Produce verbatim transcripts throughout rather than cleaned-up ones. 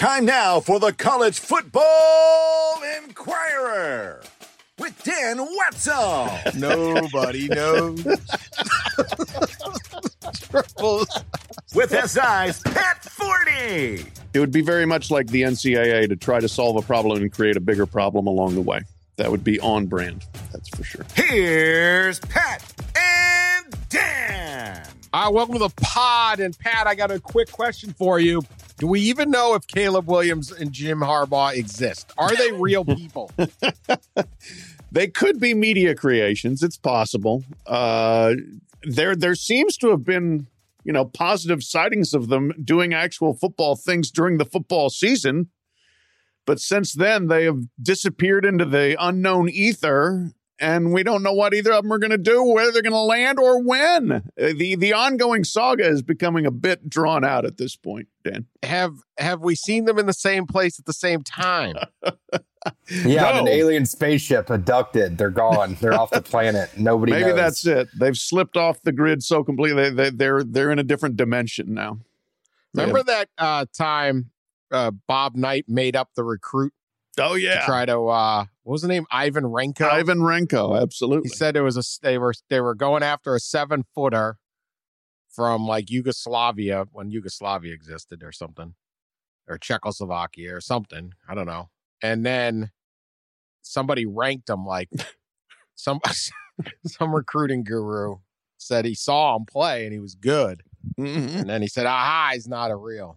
Time now for the College Football Inquirer with Dan Wetzel. Nobody knows. With S I's Pat Forty. It would be very much like the N C double A to try to solve a problem and create a bigger problem along the way. That would be on brand, that's for sure. Here's Pat and Dan. All right, welcome to the pod. And Pat, I got a quick question for you. Do we even know if Caleb Williams and Jim Harbaugh exist? Are they real people? They could be media creations. It's possible. Uh, there, there seems to have been, you know, positive sightings of them doing actual football things during the football season. But since then, they have disappeared into the unknown ether, and we don't know what either of them are going to do, whether they're going to land or when. The the ongoing saga is becoming a bit drawn out at this point, Dan. Have have we seen them in the same place at the same time? Yeah, No. an alien spaceship abducted. They're gone. They're off the planet. Nobody Maybe knows. that's it. They've slipped off the grid so completely. They, they're they're in a different dimension now. Remember that uh, time uh, Bob Knight made up the recruit Oh to yeah, try to, uh, what was the name? Ivan Renko? Ivan Renko, absolutely. He said it was a they were they were going after a seven footer from like Yugoslavia when Yugoslavia existed or something, or Czechoslovakia or something. I don't know. And then somebody ranked him like some some recruiting guru said he saw him play and he was good. Mhm. And then he said, "Aha, he's not a real."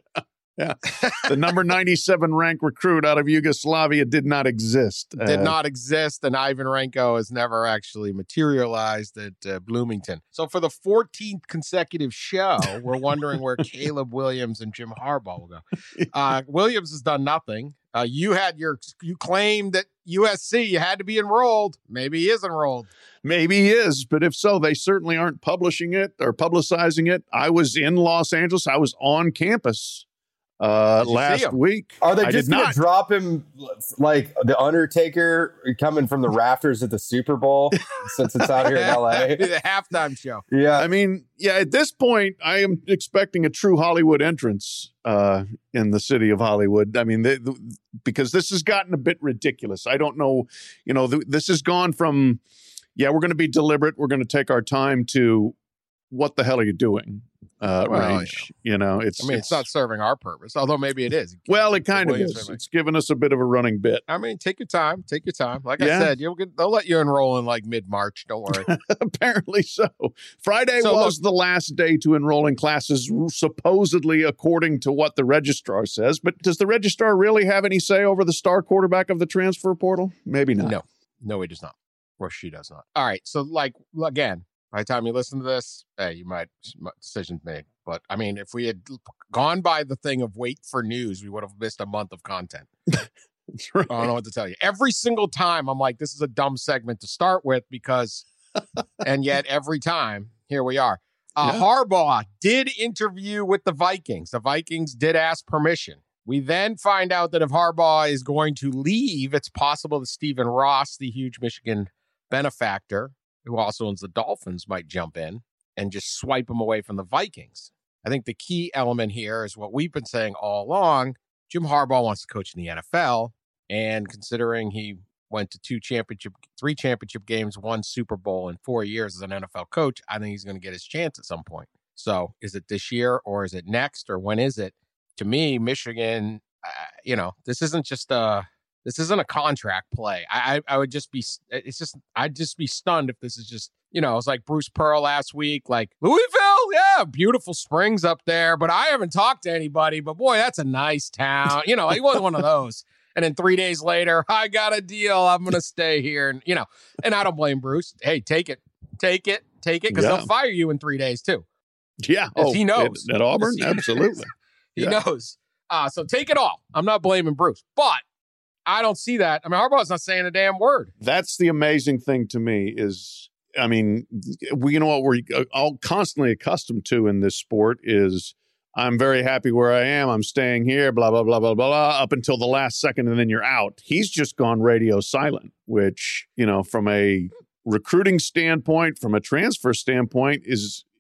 Yeah, the number ninety-seven ranked recruit out of Yugoslavia did not exist. Did Uh, not exist, and Ivan Renko has never actually materialized at uh, Bloomington. So for the fourteenth consecutive show, we're wondering where Caleb Williams and Jim Harbaugh will go. Uh, Williams has done nothing. Uh, you had your you claimed that U S C you had to be enrolled. Maybe he is enrolled. Maybe he is, but if so, they certainly aren't publishing it or publicizing it. I was in Los Angeles. I was on campus uh, Did you see last him? week. Are they I just did going to not. drop him like the Undertaker coming from the rafters at the Super Bowl since it's out here in L A? The halftime show. Yeah. I mean, yeah, at this point, I am expecting a true Hollywood entrance uh, in the city of Hollywood. I mean, the, the, because this has gotten a bit ridiculous. I don't know, you know, th- this has gone from, yeah, we're going to be deliberate. We're going to take our time to what the hell are you doing? Uh, Well, range, you know, it's, I mean, it's not serving our purpose, although maybe it is. well, it kind of Williams is. maybe. It's given us a bit of a running bit. I mean, take your time. Take your time. Like Yeah. I said, you'll get, they'll let you enroll in like mid-March. Don't worry. Apparently so. Friday So, was the last day to enroll in classes, supposedly according to what the registrar says. But does the registrar really have any say over the star quarterback of the transfer portal? Maybe not. No, no, he does not. Or she does not. All right. So, like, again, by the time you listen to this, hey, you might, decisions made. But I mean, if we had gone by the thing of wait for news, we would have missed a month of content. That's right. I don't know what to tell you. Every single time I'm like, this is a dumb segment to start with because, and yet every time, here we are. Uh, Yeah. Harbaugh did interview with the Vikings. The Vikings did ask permission. We then find out that if Harbaugh is going to leave, it's possible that Stephen Ross, the huge Michigan benefactor, who also owns the Dolphins, might jump in and just swipe him away from the Vikings. I think the key element here is what we've been saying all along. Jim Harbaugh wants to coach in the N F L, and considering he went to two championship, three championship games, one Super Bowl in four years as an N F L coach, I think he's going to get his chance at some point. So is it this year or is it next or when is it? To me, Michigan, uh, you know, this isn't just a, this isn't a contract play. I, I I would just be, it's just, I'd just be stunned if this is just, you know, it's like Bruce Pearl last week, like Louisville, yeah, beautiful springs up there, but I haven't talked to anybody, but boy, that's a nice town. You know, he wasn't one of those. And then three days later, I got a deal. I'm going to stay here. And, you know, and I don't blame Bruce. Hey, take it, take it, take it, because Yeah. they'll fire you in three days too. Yeah. Yes, he knows. At, at Auburn? Yes, he- Absolutely. He Yeah. knows. Uh, so take it all. I'm not blaming Bruce, but I don't see that. I mean, Harbaugh's not saying a damn word. That's the amazing thing to me is, I mean, we, you know what we're all constantly accustomed to in this sport is I'm very happy where I am. I'm staying here, blah, blah, blah, blah, blah, blah, up until the last second, and then you're out. He's just gone radio silent, which, you know, from a recruiting standpoint, from a transfer standpoint, is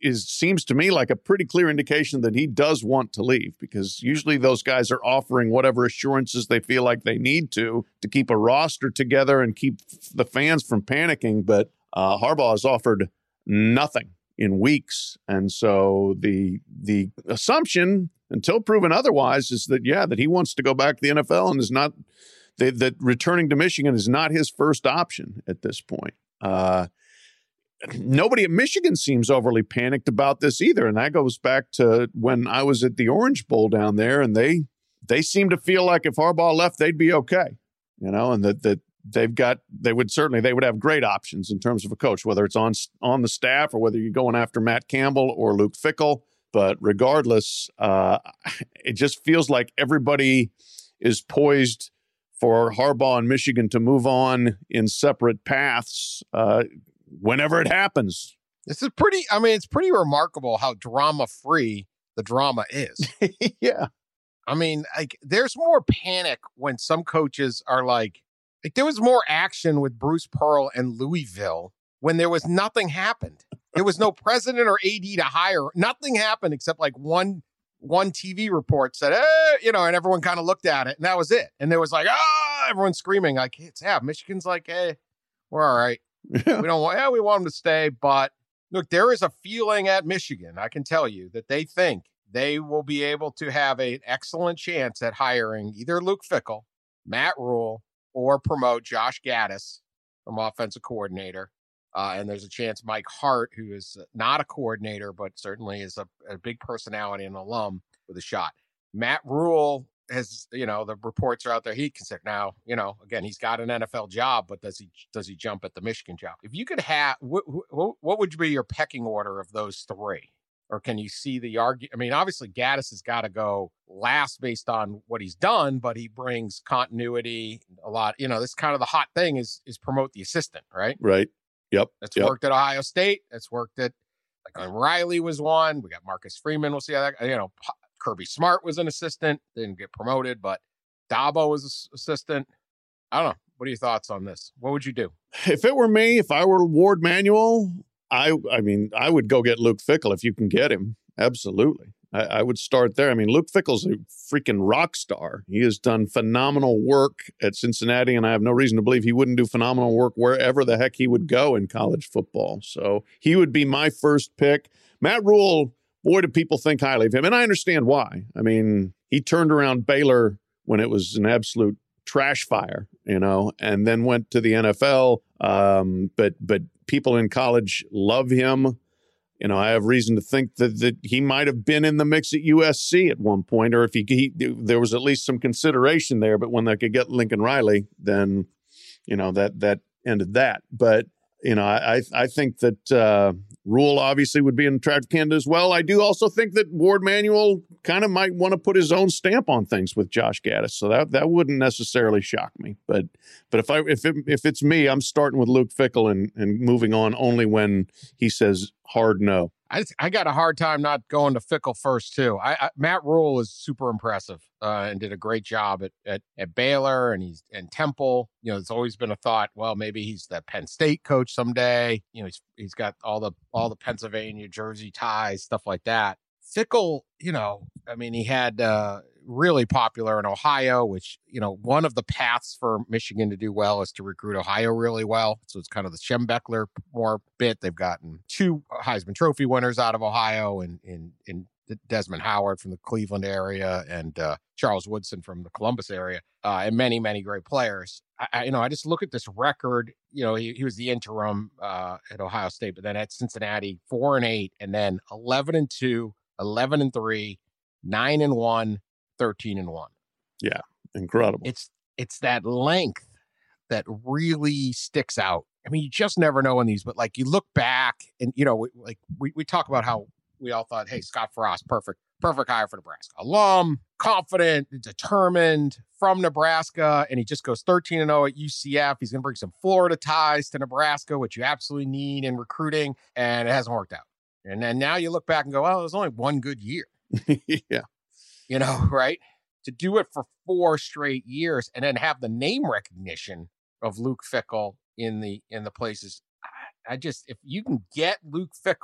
is seems to me like a pretty clear indication that he does want to leave, because usually those guys are offering whatever assurances they feel like they need to to keep a roster together and keep the fans from panicking. But uh, Harbaugh has offered nothing in weeks. And so the the assumption, until proven otherwise, is that, yeah, that he wants to go back to the N F L and is not, that, that returning to Michigan is not his first option at this point. Uh, nobody at Michigan seems overly panicked about this either. And that goes back to when I was at the Orange Bowl down there, and they they seem to feel like if Harbaugh left, they'd be okay, you know, and that that they've got, they would certainly, they would have great options in terms of a coach, whether it's on on the staff or whether you're going after Matt Campbell or Luke Fickell. But regardless, uh, it just feels like everybody is poised for Harbaugh and Michigan to move on in separate paths uh, whenever it happens. This is pretty, I mean, it's pretty remarkable how drama-free the drama is. Yeah. I mean, like, there's more panic when some coaches are like, like, there was more action with Bruce Pearl and Louisville when there was nothing happened. There was no president or A D to hire. Nothing happened except like one one T V report said, eh, you know, and everyone kind of looked at it, and that was it. And there was like, ah, everyone screaming like, it's yeah, Michigan's like, hey, we're all right. Yeah. We don't want, yeah, we want them to stay. But look, there is a feeling at Michigan, I can tell you, that they think they will be able to have an excellent chance at hiring either Luke Fickell, Matt Rule, or promote Josh Gaddis from offensive coordinator. Uh, and there's a chance Mike Hart, who is not a coordinator, but certainly is a, a big personality and alum, with a shot. Matt Rule has, you know, the reports are out there. He consider now, you know, again, he's got an N F L job, but does he does he jump at the Michigan job? If you could have, wh- wh- what would be your pecking order of those three? Or can you see the argument? I mean, obviously, Gaddis has got to go last based on what he's done, but he brings continuity a lot. You know, this kind of the hot thing is is promote the assistant, right? Right. Yep. That's yep. worked at Ohio State. That's worked at, like, when Riley was one. We got Marcus Freeman. We'll see how that, you know, Kirby Smart was an assistant, didn't get promoted, but Dabo was an assistant. I don't know. What are your thoughts on this? What would you do? If it were me, if I were Ward Manuel, I I mean, I would go get Luke Fickell if you can get him. Absolutely. I, I would start there. I mean, Luke Fickell's a freaking rock star. He has done phenomenal work at Cincinnati, and I have no reason to believe he wouldn't do phenomenal work wherever the heck he would go in college football. So he would be my first pick. Matt Rule, boy, do people think highly of him, and I understand why. I mean, he turned around Baylor when it was an absolute trash fire, you know, and then went to the N F L. Um, but but people in college love him. You know, I have reason to think that, that he might have been in the mix at U S C at one point, or if he, he there was at least some consideration there. But when they could get Lincoln Riley, then, you know, that that ended that. But, you know, I I think that uh, Rule obviously would be an attractive candidate as well. I do also think that Ward Manuel kind of might want to put his own stamp on things with Josh Gaddis, so that that wouldn't necessarily shock me. But but if I if it, if it's me, I'm starting with Luke Fickell and and moving on only when he says hard no. I just, I got a hard time not going to Fickell first too. I, I Matt Rule is super impressive uh, and did a great job at, at at Baylor and he's and Temple. You know, there's always been a thought, well, maybe he's the Penn State coach someday. You know, he's he's got all the all the Pennsylvania Jersey ties, stuff like that. Fickell, you know, I mean, he had uh, really popular in Ohio, which, you know, one of the paths for Michigan to do well is to recruit Ohio really well. So it's kind of the Schembechler more bit. They've gotten two Heisman Trophy winners out of Ohio, and in in Desmond Howard from the Cleveland area and uh, Charles Woodson from the Columbus area, uh, and many, many great players. I, I, you know, I just look at this record. You know, he, he was the interim uh, at Ohio State, but then at Cincinnati, four and eight, and then eleven and two, eleven and three, nine and one, thirteen and one. Yeah, incredible. It's it's that length that really sticks out. I mean, you just never know in these, but like you look back and, you know, we, like we, we talk about how we all thought, hey, Scott Frost, perfect, perfect hire for Nebraska. Alum, confident, determined, from Nebraska, and he just goes thirteen and oh at U C F. He's going to bring some Florida ties to Nebraska, which you absolutely need in recruiting, and it hasn't worked out. And then now you look back and go, well, there's only one good year. Yeah. You know, right? To do it for four straight years and then have the name recognition of Luke Fickell in the in the places. I, I just, if you can get Luke Fickell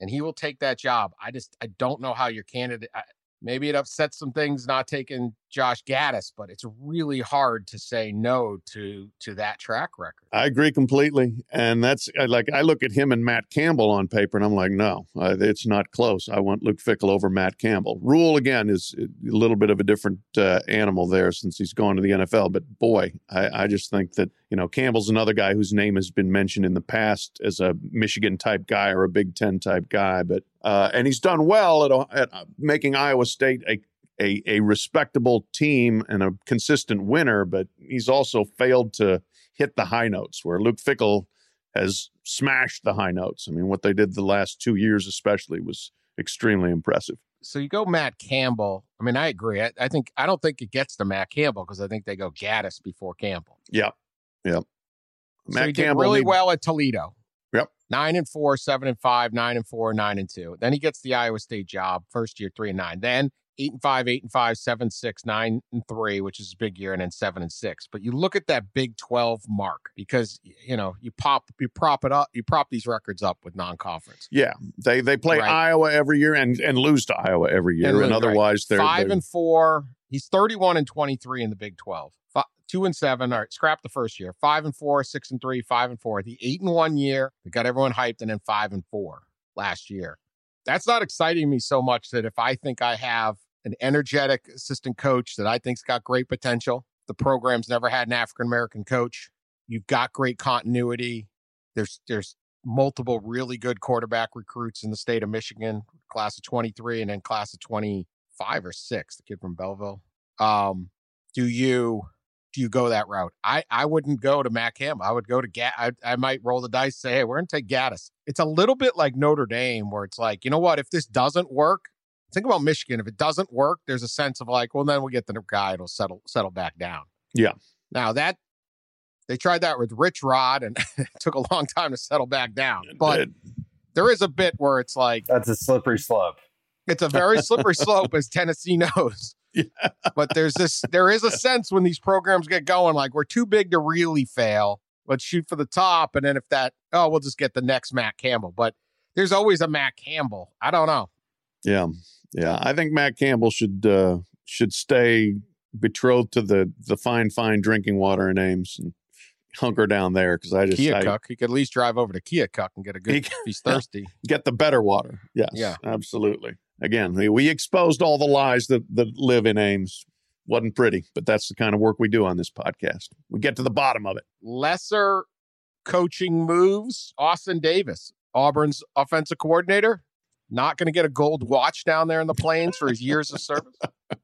and he will take that job. I just, I don't know how your candidate, I, maybe it upsets some things not taking Josh Gaddis, but it's really hard to say no to to that track record. I agree completely. And that's like, I look at him and Matt Campbell on paper, and I'm like, no, uh, it's not close. I want Luke Fickell over Matt Campbell. Rule, again, is a little bit of a different uh, animal there since he's gone to the N F L. But boy, I, I just think that, you know, Campbell's another guy whose name has been mentioned in the past as a Michigan type guy or a Big Ten type guy. But uh, and he's done well at, at making Iowa State a A, a respectable team and a consistent winner, but he's also failed to hit the high notes where Luke Fickell has smashed the high notes. I mean, what they did the last two years especially was extremely impressive. So you go Matt Campbell. I mean, I agree. I, I think I don't think it gets to Matt Campbell because I think they go Gaddis before Campbell. Yep. Yep. So Matt he did Campbell really need- well at Toledo. Yep. Nine and four, seven and five, nine and four, nine and two. Then he gets the Iowa State job, first year, three and nine. Then eight and five, eight and five, seven, six, nine and three, which is a big year, and then seven and six. But you look at that Big twelve mark because, you know, you pop, you prop it up, you prop these records up with non-conference. Yeah. They they play Right. Iowa every year and, and lose to Iowa every year. And And, lose, otherwise they're Five they're, and four. He's thirty-one and twenty-three in the Big twelve. Five, two and seven. All right, scrap the first year. Five and four, six and three, five and four. The eight and one year that got everyone hyped, and then five and four last year. That's not exciting me so much that if I think I have an energetic assistant coach that I think's got great potential, the program's never had an African-American coach, you've got great continuity. There's there's multiple really good quarterback recruits in the state of Michigan, class of twenty-three and then class of twenty-five or six, the kid from Belleville. Um, do you do you go that route? I, I wouldn't go to Matt Campbell. I would go to Gaddis. I, I might roll the dice, say, hey, we're going to take Gaddis. It's a little bit like Notre Dame where it's like, you know what, if this doesn't work, think about Michigan. If it doesn't work, there's a sense of like, well, then we'll get the guy, it'll settle settle back down. Yeah. Now that they tried that with Rich Rod and it took a long time to settle back down. But It- there is a bit where it's like, That's a slippery slope. it's a very slippery slope, as Tennessee knows. Yeah. But there's this, there is a sense when these programs get going, like we're too big to really fail. Let's shoot for the top. And then if that, oh, we'll just get the next Matt Campbell. But there's always a Matt Campbell. I don't know. Yeah. Yeah. I think Matt Campbell should uh, should stay betrothed to the the fine, fine drinking water in Ames and hunker down there because I just I, Keokuk. He could at least drive over to Keokuk and get a good, He- if he's thirsty. get the better water. Yes. Yeah. Absolutely. Again, we, we exposed all the lies that, that live in Ames. Wasn't pretty, but that's the kind of work we do on this podcast. We get to the bottom of it. Lesser coaching moves. Austin Davis, Auburn's offensive coordinator, not going to get a gold watch down there in the plains for his years of service.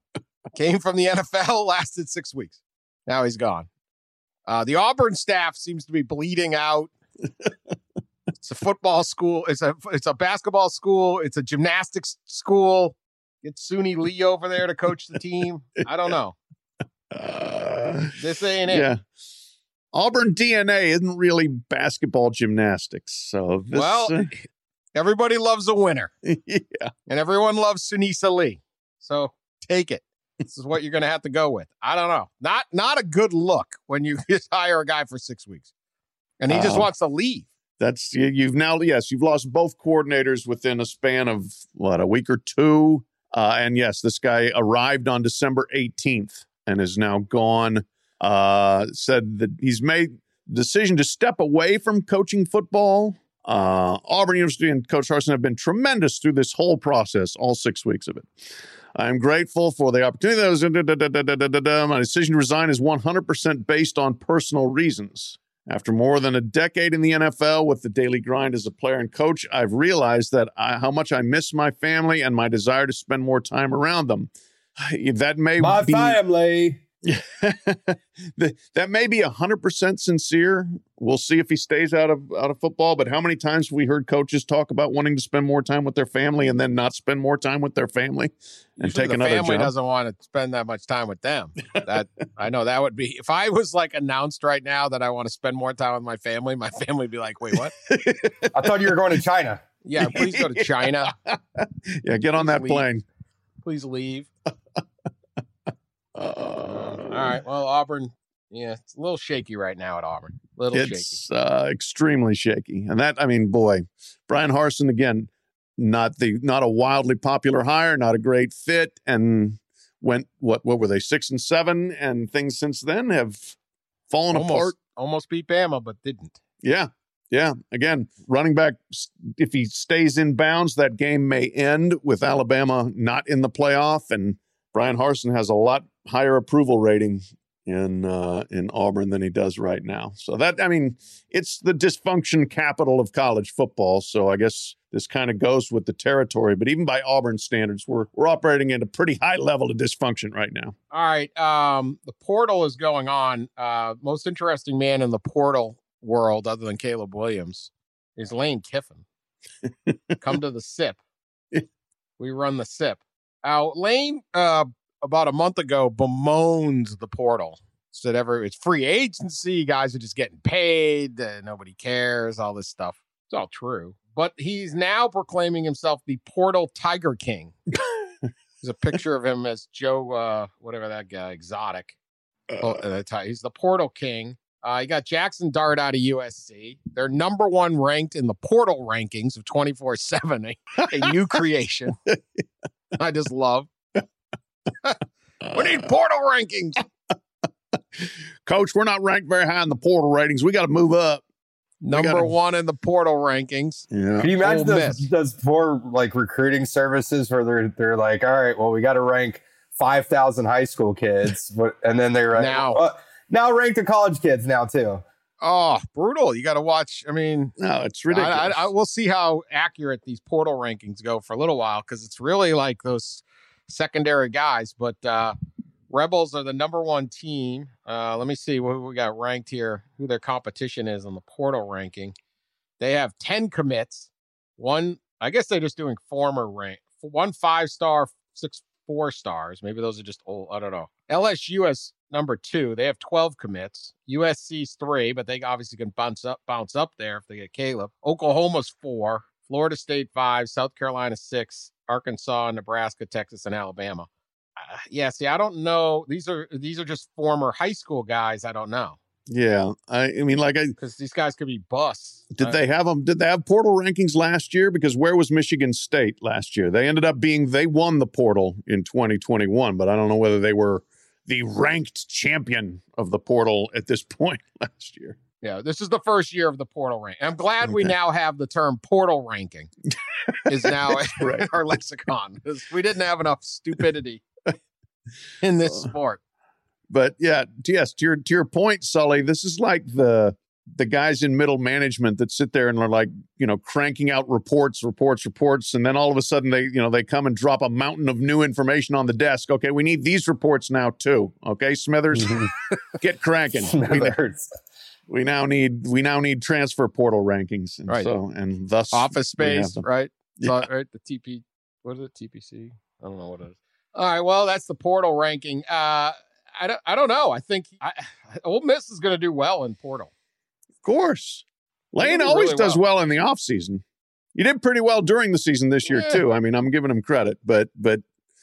Came from the N F L, lasted six weeks. Now he's gone. Uh, the Auburn staff seems to be bleeding out. It's a football school. It's a it's a basketball school. It's a gymnastics school. Get Suni Lee over there to coach the team. I don't know. Uh, This ain't it. yeah. Auburn D N A isn't really basketball gymnastics. So this, Well, uh, everybody loves a winner, yeah. and everyone loves Sunisa Lee. So take it. This is what you're going to have to go with. I don't know. Not not a good look when you just hire a guy for six weeks, and he just Uh, wants to leave. That's you, you've now yes you've lost both coordinators within a span of what, a week or two, uh, and yes, this guy arrived on December eighteenth and is now gone. Uh, said that he's made the decision to step away from coaching football. Uh, Auburn University and Coach Harsin have been tremendous through this whole process, all six weeks of it. I'm grateful for the opportunity. That was, da, da, da, da, da, da, da. My decision to resign is one hundred percent based on personal reasons. After more than a decade in the N F L with the daily grind as a player and coach, I've realized that I, how much I miss my family and my desire to spend more time around them. That may My be family. The- that may be one hundred percent sincere. We'll see if he stays out of out of football. But how many times have we heard coaches talk about wanting to spend more time with their family and then not spend more time with their family and Usually take the another family job? doesn't want to spend that much time with them. That I know that would be if I was like announced right now that I want to spend more time with my family. My family would be like, "Wait, what? I thought you were going to China. Yeah, please go to China. Yeah, get on that Please leave. plane. Please leave." Uh, All right. Well, Auburn. Yeah, it's a little shaky right now at Auburn. Little shaky. It's uh, extremely shaky. And that, I mean, boy, Brian Harsin, again, not the not a wildly popular hire, not a great fit, and went what what were they six and seven, and things since then have fallen almost, apart. Almost beat Bama, but didn't. Yeah, yeah. Again, running back, if he stays in bounds, that game may end with Alabama not in the playoff, and Brian Harsin has a lot higher approval rating in uh, in Auburn than he does right now. So that, I mean, it's the dysfunction capital of college football. So I guess this kind of goes with the territory. But even by Auburn standards, we're we're operating at a pretty high level of dysfunction right now. All right, um, the portal is going on. Uh, most interesting man in the portal world, other than Caleb Williams, is Lane Kiffin. Come to the S I P. We run the S I P. Now, Lane, uh, about a month ago, bemoaned the portal. Said every it's free agency, guys are just getting paid, uh, nobody cares, all this stuff. It's all true. But he's now proclaiming himself the portal Tiger King. There's a picture of him as Joe, uh, whatever that guy, Exotic. Oh, uh, he's the portal king. Uh, you got Jackson Dart out of U S C. They're number one ranked in the portal rankings of twenty-four seven, a, a new creation. I just love. We need portal rankings. Coach, we're not ranked very high in the portal ratings. We got to move up. Number gotta... one in the portal rankings. Yeah. Can you imagine Ole those, Miss. those poor like recruiting services where they're they're like, all right, well, we got to rank five thousand high school kids, but, and then they're Now. uh, now rank the college kids now too. Oh, brutal. You got to watch. I mean, No, it's ridiculous. I, I, I, we'll see how accurate these portal rankings go for a little while because it's really like those secondary guys. But uh, Rebels are the number one team. Uh, let me see what we got ranked here, who their competition is on the portal ranking. They have ten commits. One, I guess they're just doing former rank. One five-star, six four stars. Maybe those are just old. I don't know. L S U has number two. They have twelve commits. U S C's three, but they obviously can bounce up, bounce up there if they get Caleb. Oklahoma's four. Florida State five. South Carolina six. Arkansas, Nebraska, Texas, and Alabama. Uh, yeah, see, I don't know. These are these are just former high school guys. I don't know Yeah, I, I mean, like, I because these guys could be busts. did Uh, they have them? Did they have portal rankings last year? Because where was Michigan State last year? They ended up being they won the portal in twenty twenty-one, but I don't know whether they were the ranked champion of the portal at this point last year. Yeah, this is the first year of the portal rank. I'm glad we Okay. now have the term portal ranking is now Right. in our lexicon because we didn't have enough stupidity in this Uh, sport. But yeah, yes, to your to your point, Sully, this is like the the guys in middle management that sit there and are like, you know, cranking out reports, reports, reports, and then all of a sudden they, you know, they come and drop a mountain of new information on the desk. Okay, we need these reports now too. Okay, Smithers, get cranking. We, Smithers. we now need we now need transfer portal rankings, and Right. so and thus Office we have space, them. right? Yeah. So, right? The T P, what is it? T P C? I don't know what it is. All right, well, that's the portal ranking. Uh, I don't, I don't know. I think I, Ole Miss is going to do well in portal. Of course. They Lane do always really does well. well in the offseason. He did pretty well during the season this year, Yeah. too. I mean, I'm giving him credit, but but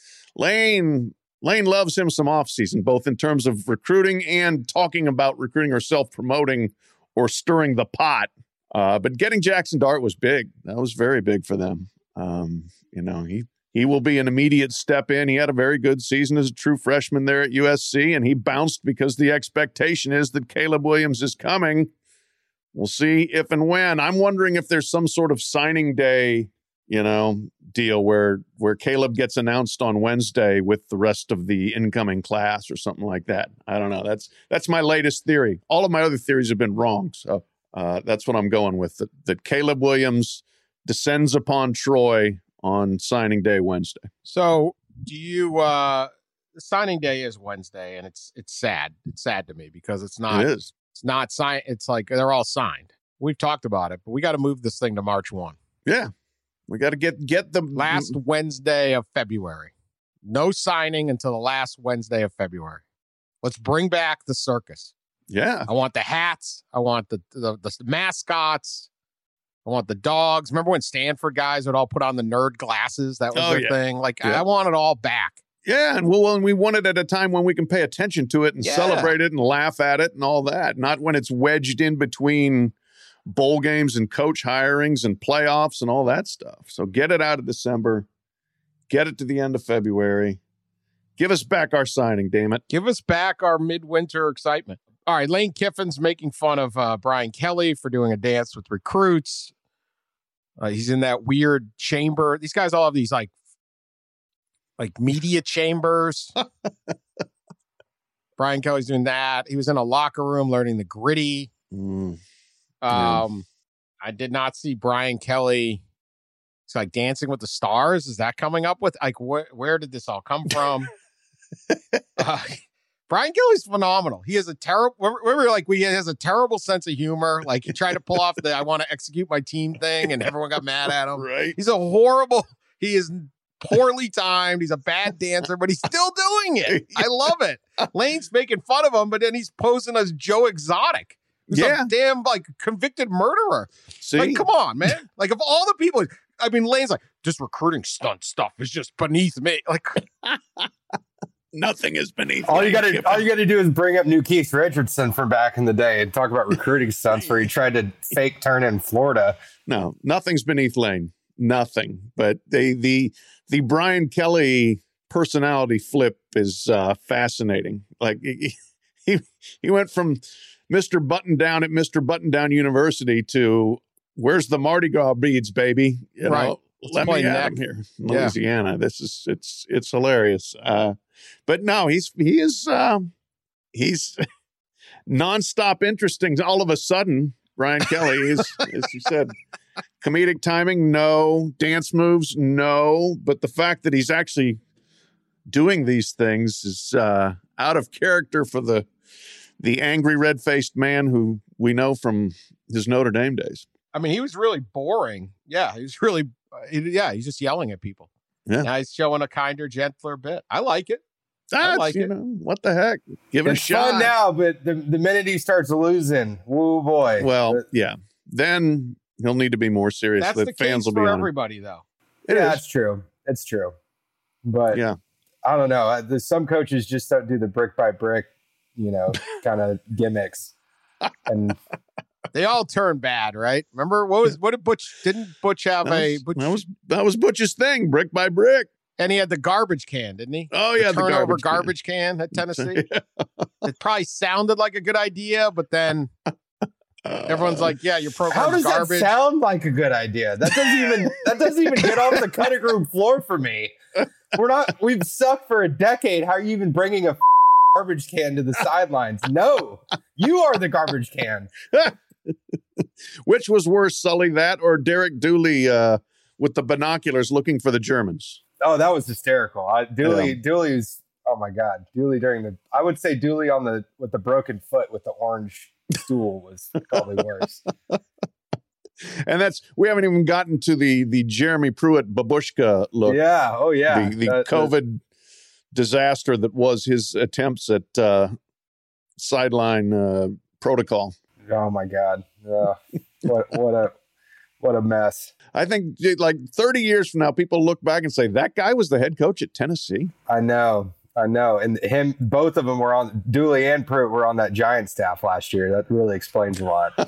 Lane Lane loves him some offseason, both in terms of recruiting and talking about recruiting or self-promoting or stirring the pot. Uh, but getting Jackson Dart was big. That was very big for them. Um, you know, he he will be an immediate step in. He had a very good season as a true freshman there at U S C, and he bounced because the expectation is that Caleb Williams is coming. We'll see if and when. I'm wondering if there's some sort of signing day, you know, deal where where Caleb gets announced on Wednesday with the rest of the incoming class or something like that. I don't know. That's that's my latest theory. All of my other theories have been wrong, so uh, that's what I'm going with. That, that Caleb Williams descends upon Troy on signing day Wednesday. So, do you? Uh, the signing day is Wednesday, and it's it's sad. It's sad to me because it's not. It is. It's not signed. It's like they're all signed. We've talked about it, but we got to move this thing to March first. Yeah. We got to get get the Last Wednesday of February. No signing until the last Wednesday of February. Let's bring back the circus. Yeah. I want the hats. I want the the, the mascots. I want the dogs. Remember when Stanford guys would all put on the nerd glasses? That was Oh, their yeah. thing. Like, Yeah. I want it all back. Yeah, and we'll, and we want it at a time when we can pay attention to it and Yeah. celebrate it and laugh at it and all that, not when it's wedged in between bowl games and coach hirings and playoffs and all that stuff. So get it out of December. Get it to the end of February. Give us back our signing, damn it. Give us back our midwinter excitement. All right, Lane Kiffin's making fun of uh, Brian Kelly for doing a dance with recruits. Uh, he's in that weird chamber. These guys all have these like, like media chambers. Brian Kelly's doing that. He was in a locker room learning the gritty. Mm. Um, I did not see Brian Kelly. It's like Dancing with the Stars. Is that coming up with? Like, wh- where did this all come from? uh, Brian Kelly's phenomenal. He has a terrible, remember, like, we he has a terrible sense of humor. Like, he tried to pull off the I want to execute my team thing, and everyone got mad at him. Right. He's a horrible, he is poorly timed. He's a bad dancer, but he's still doing it. I love it. Lane's making fun of him, but then he's posing as Joe Exotic. He's Yeah. a damn, like, convicted murderer. See? Like, come on, man. Like, of all the people, I mean, Lane's like, this recruiting stunt stuff is just beneath me. Like, Nothing is beneath All you Lane gotta Kiffin. all you gotta do is bring up new Keith Richardson from back in the day and talk about recruiting stunts where he tried to fake turn in Florida. No, nothing's beneath Lane. Nothing. But the the the Brian Kelly personality flip is uh, fascinating. Like he, he he went from Mister Button Down at Mister Button Down University to where's the Mardi Gras beads, baby? You Right. know, Let's let play me neck. at him here, in Yeah. Louisiana. This is it's it's hilarious. Uh, but no, he's he is um, he's nonstop interesting. All of a sudden, Brian Kelly is, as you said, comedic timing, no. Dance moves, no. But the fact that he's actually doing these things is uh, out of character for the the angry, red-faced man who we know from his Notre Dame days. I mean, he was really boring. Yeah, he was really, uh, he- yeah, he's just yelling at people. Yeah. Now he's showing a kinder, gentler bit. I like it. That's, like you it. know, what the heck? Give it a It's shot. fun now, but the, the minute he starts losing, woo boy. Well, The- yeah. Then he'll need to be more serious. That's The the fans case will be for on him. everybody, though. It yeah, is. it's true. It's true. But Yeah. I don't know. Uh, There's some coaches just don't do the brick by brick, you know, kind of gimmicks. And They all turn bad, right? Remember what was what did Butch didn't Butch have That a was, Butch, that was that was Butch's thing, brick by brick. and he had the garbage can, didn't he? Oh yeah, the the turnover garbage. garbage, can. can at Tennessee. It probably sounded like a good idea, but then everyone's like, "Yeah, your how program's does garbage." that sound like a good idea? That doesn't even that doesn't even get off the cutting room floor for me. We're not. We've sucked for a decade. How are you even bringing a garbage can to the sidelines? No, you are the garbage can. Which was worse, Sully, that or Derek Dooley uh, with the binoculars looking for the Germans? Oh, that was hysterical. I, Dooley, Yeah. Dooley's. Oh my God, Dooley during the. I would say Dooley on the with the broken foot with the orange stool was probably worse. And that's we haven't even gotten to the the Jeremy Pruitt babushka look. Yeah. Oh yeah. the the That- that- COVID disaster that was his attempts at uh, sideline uh, protocol. Oh my God. Ugh. what what a what a mess. I think like thirty years from now, people look back and say that guy was the head coach at Tennessee. I know. I know. And him, both of them were on, Dooley and Pruitt were on that Giant staff last year. That really explains a lot.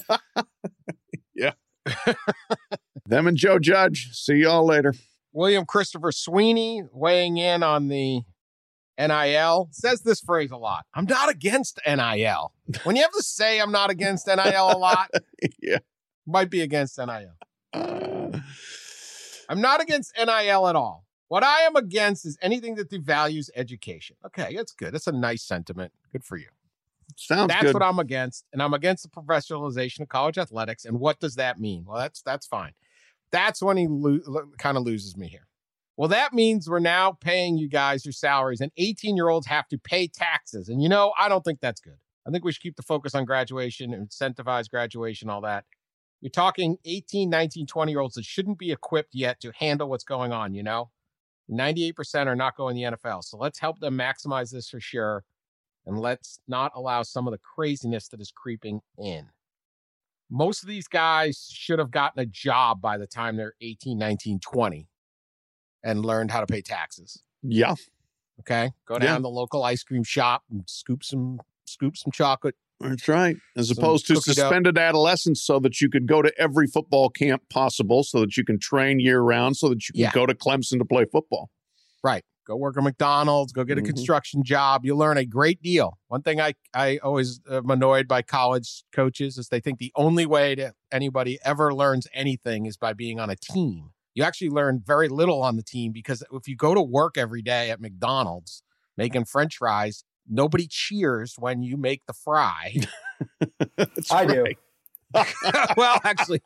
Them and Joe Judge. See y'all later. William Christopher Sweeney weighing in on the N I L says this phrase a lot. I'm not against N I L. When you have to say I'm not against N I L a lot, Yeah. might be against N I L. Uh, I'm not against N I L at all. What I am against is anything that devalues education. Okay, that's good. That's a nice sentiment. Good for you. sounds That's good. what I'm against. And I'm against the professionalization of college athletics. And what does that mean? Well, that's that's fine. That's when he lo- kind of loses me here. Well, that means we're now paying you guys your salaries, and eighteen-year-olds have to pay taxes. And, you know, I don't think that's good. I think we should keep the focus on graduation, incentivize graduation, all that. You're talking eighteen, nineteen, twenty-year-olds that shouldn't be equipped yet to handle what's going on, you know? ninety-eight percent are not going to the N F L. So let's help them maximize this for sure. And let's not allow some of the craziness that is creeping in. Most of these guys should have gotten a job by the time they're eighteen, nineteen, twenty and learned how to pay taxes. Yeah. Okay. Go Yeah. down to the local ice cream shop and scoop some scoop some chocolate That's right. As Some opposed to cookie dough. suspended adolescence so that you could go to every football camp possible, so that you can train year round, so that you can Yeah. go to Clemson to play football. Right. Go work at McDonald's, go get a Mhm. construction job. You learn a great deal. One thing I, I always am annoyed by college coaches is they think the only way that anybody ever learns anything is by being on a team. You actually learn very little on the team, because if you go to work every day at McDonald's making French fries, nobody cheers when you make the fry. That's I do. right. Well, actually,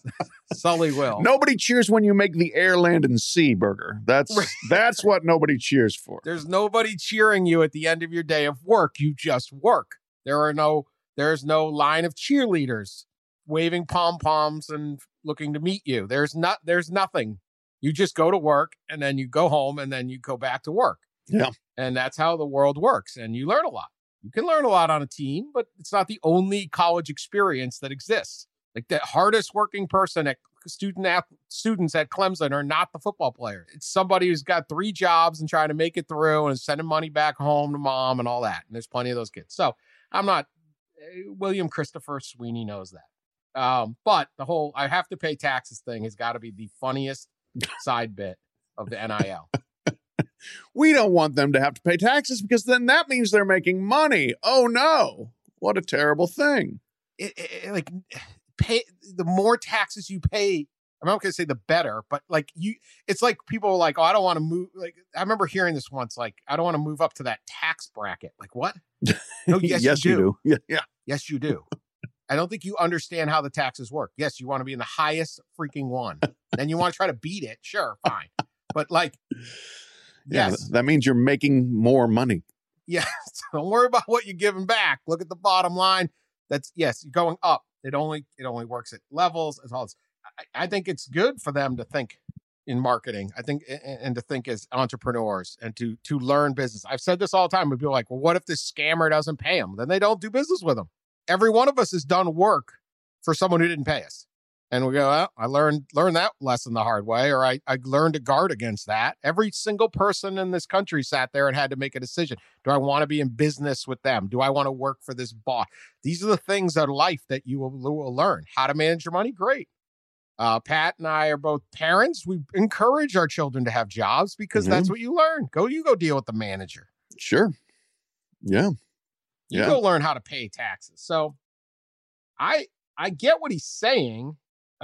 Sully will. Nobody cheers when you make the air, land, and sea burger. That's Right. that's what nobody cheers for. There's nobody cheering you at the end of your day of work. You just work. There are no, there's no line of cheerleaders waving pom-poms and looking to meet you. There's not, there's nothing. You just go to work and then you go home and then you go back to work. Yeah. And that's how the world works. And you learn a lot. You can learn a lot on a team, but it's not the only college experience that exists. Like the hardest working person at student ath- students at Clemson are not the football player. It's somebody who's got three jobs and trying to make it through and is sending money back home to mom and all that. And there's plenty of those kids. So I'm not, uh, William Christopher Sweeney knows that. Um, but the whole I have to pay taxes thing has got to be the funniest side bit of the N I L. We don't want them to have to pay taxes, because then that means they're making money. Oh no. What a terrible thing. It, it, it, like pay the more taxes you pay. I'm not going to say the better, but like you, it's like people are like, oh, I don't want to move. Like I remember hearing this once, like, I don't want to move up to that tax bracket. Like what? No, yes, yes you, you do. do. Yeah, yeah. Yes, you do. I don't think you understand how the taxes work. Yes, you want to be in the highest freaking one. Then you want to try to beat it. Sure, fine. But like, Yeah, yes. th- that means you're making more money. Yeah. Don't worry about what you're giving back. Look at the bottom line. That's yes, you're going up. It only it only works at levels. It's all. I, I think it's good for them to think in marketing. I think and, and to think as entrepreneurs and to to learn business. I've said this all the time. When people are like, well, what if this scammer doesn't pay them? Then they don't do business with them. Every one of us has done work for someone who didn't pay us. And we go, well, I learned learned that lesson the hard way, or I, I learned to guard against that. Every single person in this country sat there and had to make a decision. Do I want to be in business with them? Do I want to work for this boss? These are the things of life that you will, will learn. How to manage your money? Great. Uh, Pat and I are both parents. We encourage our children to have jobs because Mhm. that's what you learn. Go, you go deal with the manager. Sure. Yeah. You Yeah. go learn how to pay taxes. So I I get what he's saying.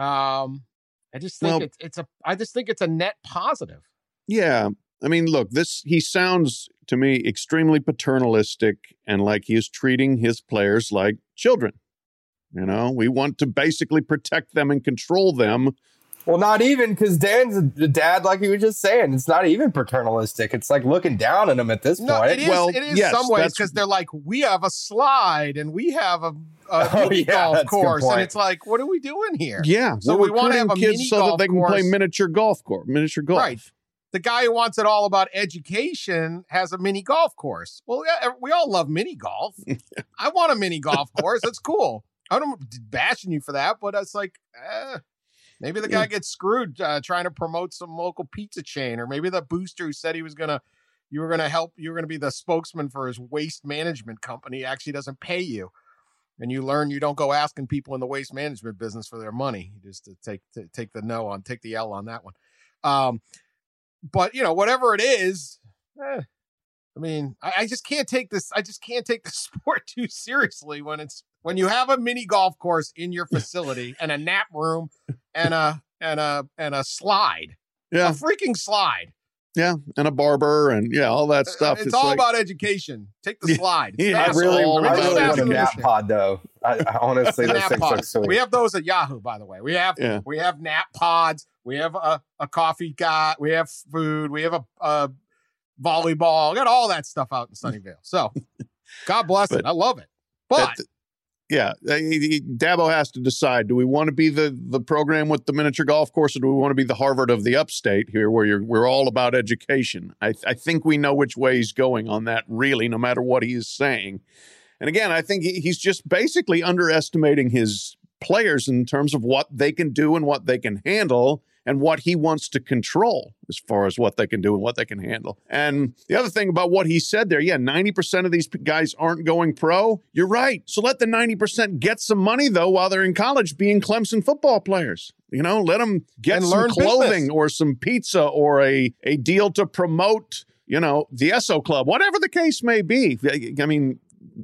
Um, I just think Well- it's it's a I just think it's a net positive. Yeah. I mean, look, this, he sounds to me extremely paternalistic and like he is treating his players like children. You know, we want to basically protect them and control them. Well, not even, because Dan's a dad, like you were just saying. It's not even paternalistic. It's like looking down at him at this No, point. it is Well, it is yes, some ways that's- because they're like, we have a slide and we have a, a Oh, mini yeah, golf that's a good course. And point. it's like, what are we doing here? Yeah. So we're we wanna recruiting have a kids mini so that golf they can play course. miniature golf course, miniature golf. Right. The guy who wants it all about education has a mini golf course. Well, yeah, we all love mini golf. I want a mini golf course. That's cool. I don't bashing you for that, but it's like, eh, maybe the guy Yeah. gets screwed uh, trying to promote some local pizza chain, or maybe the booster who said he was gonna, you were gonna help, you were gonna be the spokesman for his waste management company actually doesn't pay you, and you learn you don't go asking people in the waste management business for their money. You just to take to take the no on, take the L on that one. Um, but you know, whatever it is, eh, I mean, I, I just can't take this. I just can't take the sport too seriously when it's when you have a mini golf course in your facility and a nap room and a and a and a slide, Yeah. a freaking slide. Yeah. And a barber and yeah, all that stuff. It's, all like, about education. Take the Yeah. slide. It's Yeah, I fast. really, all I about really want a nap education. pod, though. I, I honestly, The those nap things pod. look sweet. We have those at Yahoo, by the way. We have Yeah. we have nap pods. We have a, a coffee guy. We have food. We have a, a volleyball. We got all that stuff out in Sunnyvale. So, God bless But it. I love it. But That- yeah, uh, he- he- Dabo has to decide: do we want to be the the program with the miniature golf course, or do we want to be the Harvard of the upstate here, where you're we're all about education? I, I think we know which way he's going on that, really, no matter what he is saying. And again, I think he, he's just basically underestimating his players in terms of what they can do and what they can handle, and what he wants to control as far as what they can do and what they can handle. And the other thing about what he said there, yeah, ninety percent of these guys aren't going pro. You're right. So let the ninety percent get some money, though, while they're in college being Clemson football players. You know, let them get And some learn clothing business. or some pizza or a, a deal to promote, you know, the Esso Club, whatever the case may be. I mean,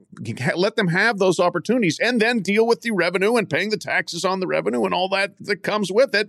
let them have those opportunities and then deal with the revenue and paying the taxes on the revenue and all that that comes with it.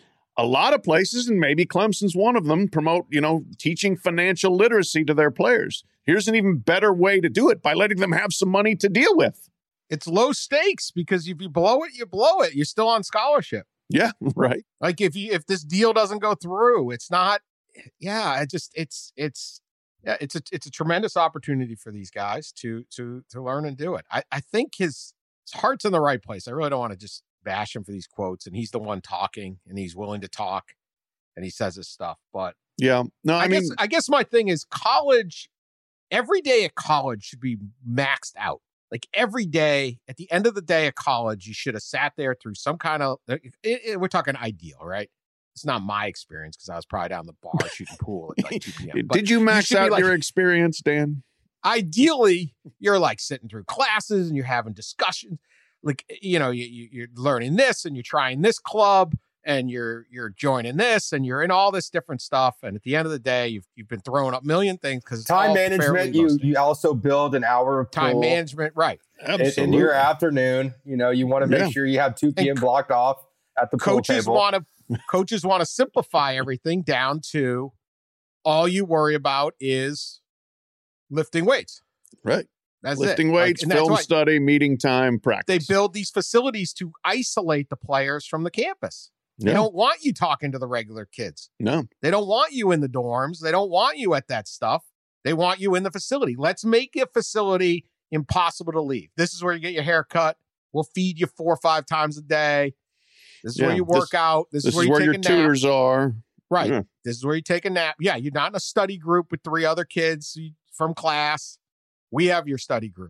A lot of places, and maybe Clemson's one of them, promote, you know, teaching financial literacy to their players. Here's an even better way to do it by letting them have some money to deal with. It's low stakes because if you blow it, you blow it. You're still on scholarship. Yeah, right. Like if you if this deal doesn't go through, it's not. Yeah, I just it's it's yeah it's a it's a tremendous opportunity for these guys to to to learn and do it. I I think his his heart's in the right place. I really don't want to just bash him for these quotes, and he's the one talking, and he's willing to talk, and he says his stuff. But yeah, no, I, I mean, guess I guess my thing is college. Every day at college should be maxed out. Like every day, at the end of the day at college, you should have sat there through some kind of, it, it, we're talking ideal, right? It's not my experience because I was probably down the bar shooting pool at like two p.m. Did you max you out like, your experience, Dan? Ideally, you're like sitting through classes and you're having discussions. Like, you know, you, you, you're learning this and you're trying this club and you're you're joining this and you're in all this different stuff. And at the end of the day, you've you've been throwing up a million things because time management. You you also build an hour of time pool management, right? Absolutely. In, in your afternoon, you know, you want to make Yeah. sure you have two p.m. blocked off at the pool Coaches table. want to coaches want to simplify everything down to all you worry about is lifting weights. Right. That's Lifting it. weights, Like, and that's film why study, meeting time, They practice. build these facilities to isolate the players from the campus. They Yeah. don't want you talking to the regular kids. No. They don't want you in the dorms. They don't want you at that stuff. They want you in the facility. Let's make a facility impossible to leave. This is where you get your hair cut. We'll feed you four or five times a day. This is Yeah, where you work this- out. This, This is where is you where take your a nap. tutors are. Right. Yeah. This is where you take a nap. Yeah, you're not in a study group with three other kids from class. We have your study group.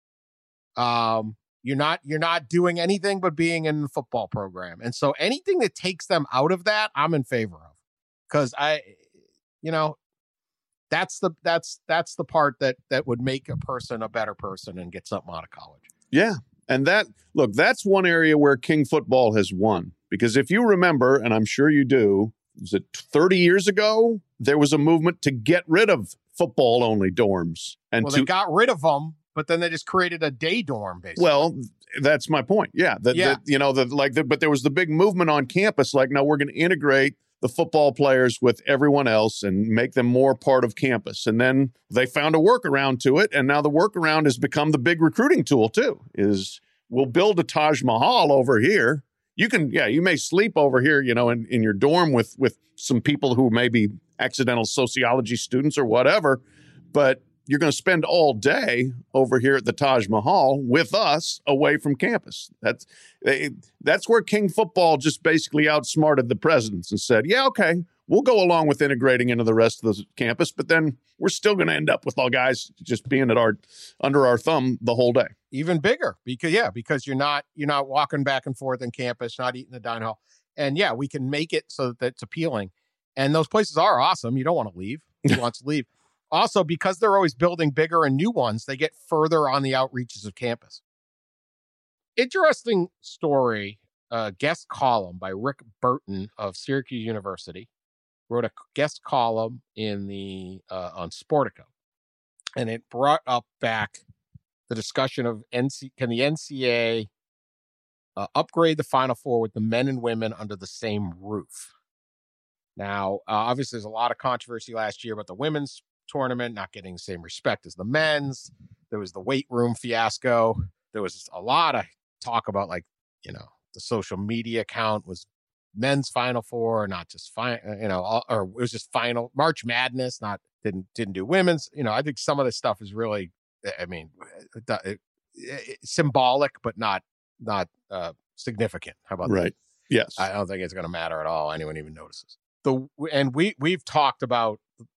Um, you're not you're not doing anything but being in the football program. And so anything that takes them out of that, I'm in favor of. Because I, you know, that's the that's that's the part that that would make a person a better person and get something out of college. Yeah. And that, look, that's one area where King football has won. Because if you remember, and I'm sure you do, was it thirty years ago? There was a movement to get rid of football only dorms. And Well, to, they got rid of them, but then they just created a day dorm, basically. well, that's my point. Yeah. The, Yeah. The, you know, the, like, the, but there was the big movement on campus, like, no, we're going to integrate the football players with everyone else and make them more part of campus. And then they found a workaround to it. And now the workaround has become the big recruiting tool too, is we'll build a Taj Mahal over here. You can, yeah, you may sleep over here, you know, in, in your dorm with, with some people who may be accidental sociology students or whatever, but you're going to spend all day over here at the Taj Mahal with us away from campus. That's they, that's where King football just basically outsmarted the presidents and said, yeah, okay, we'll go along with integrating into the rest of the campus, but then we're still going to end up with all guys just being at our under our thumb the whole day. Even bigger because yeah, because you're not you're not walking back and forth in campus, not eating the dine hall. And yeah, we can make it so that it's appealing. And those places are awesome. You don't want to leave. Who wants to leave? Also, because they're always building bigger and new ones, they get further on the outreaches of campus. Interesting story, uh, guest column by Rick Burton of Syracuse University. Wrote a guest column in the uh, on Sportico. And it brought up back the discussion of N C can the N C A A uh, upgrade the Final Four with the men and women under the same roof. Now, uh, obviously, there's a lot of controversy last year about the women's tournament not getting the same respect as the men's. There was the weight room fiasco. There was a lot of talk about, like, you know, the social media account was men's Final Four, not just fine, you know, all, or it was just final March Madness, not didn't didn't do women's. You know, I think some of this stuff is really, I mean, it, it, it, it's symbolic, but not not uh, significant. How about Right. that? Yes. I don't think it's going to matter at all. Anyone even notices. The and we we've talked about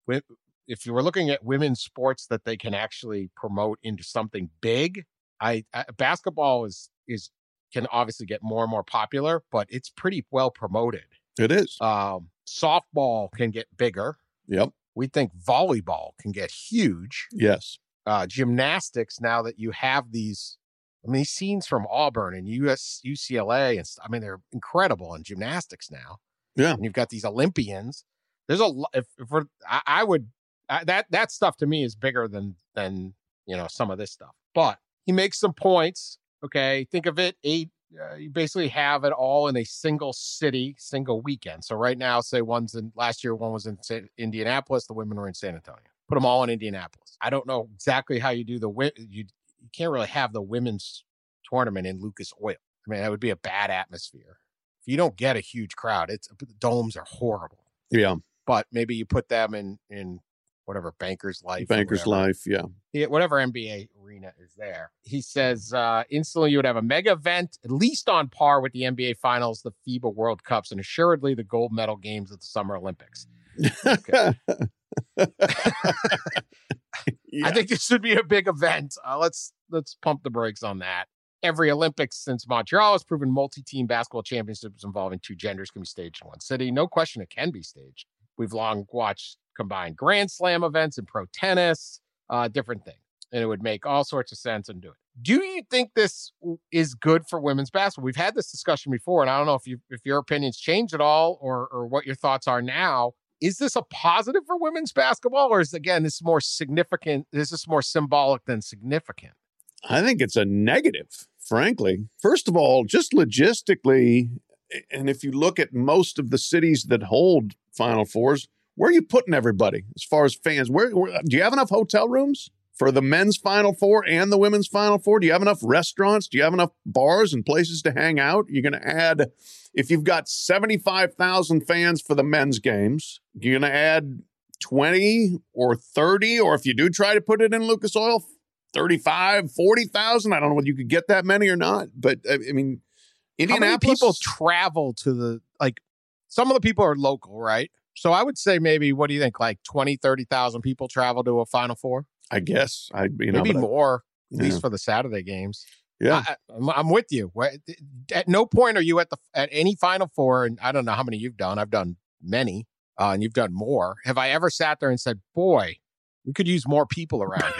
if you were looking at women's sports that they can actually promote into something big. I, I basketball is is can obviously get more and more popular, but it's pretty well promoted. It is. Um, softball can get bigger. Yep. We think volleyball can get huge. Yes. Uh, gymnastics, now that you have these, I mean, these scenes from Auburn and U S U C L A, and st- I mean, they're incredible in gymnastics now. Yeah. And you've got these Olympians. There's a lot. If, if we're, I, I would I, that that stuff to me is bigger than than you know some of this stuff. But he makes some points. Okay, think of it. Eight. Uh, you basically have it all in a single city, single weekend. So right now, say one's in last year, one was in San, Indianapolis. The women were in San Antonio. Put them all in Indianapolis. I don't know exactly how you do the you. You can't really have the women's tournament in Lucas Oil. I mean, that would be a bad atmosphere. If you don't get a huge crowd, it's the domes are horrible. Yeah. But maybe you put them in in whatever Bankers Life, Bankers Life, yeah. yeah, whatever N B A arena is there. He says uh, instantly you would have a mega event, at least on par with the N B A Finals, the FIBA World Cups, and assuredly the gold medal games of the Summer Olympics. Okay. Yeah. I think this would be a big event. Uh, let's let's pump the brakes on that. Every Olympics since Montreal has proven multi-team basketball championships involving two genders can be staged in one city. No question it can be staged. We've long watched combined Grand Slam events and pro tennis, uh, different things. And it would make all sorts of sense and do it. Do you think this is good for women's basketball? We've had this discussion before, and I don't know if you if your opinions changed at all or or what your thoughts are now. Is this a positive for women's basketball, or is, again, this more significant? Is this more symbolic than significant? I think it's a negative, frankly. First of all, just logistically, and if you look at most of the cities that hold Final Fours, where are you putting everybody as far as fans? Where, where do you have enough hotel rooms for the men's Final Four and the women's Final Four? Do you have enough restaurants? Do you have enough bars and places to hang out? You're going to add, if you've got seventy-five thousand fans for the men's games, you're going to add twenty or thirty, or if you do try to put it in Lucas Oil, thirty-five, forty thousand. I don't know whether you could get that many or not, but I mean, Indianapolis. How many people travel to the, like, some of the people are local, right? So I would say maybe, what do you think, like twenty, thirty thousand people travel to a Final Four? I guess. I you know, Maybe more, at yeah. least for the Saturday games. Yeah. I, I'm, I'm with you. At no point are you at the at any Final Four, and I don't know how many you've done. I've done many, uh, and you've done more. Have I ever sat there and said, boy, we could use more people around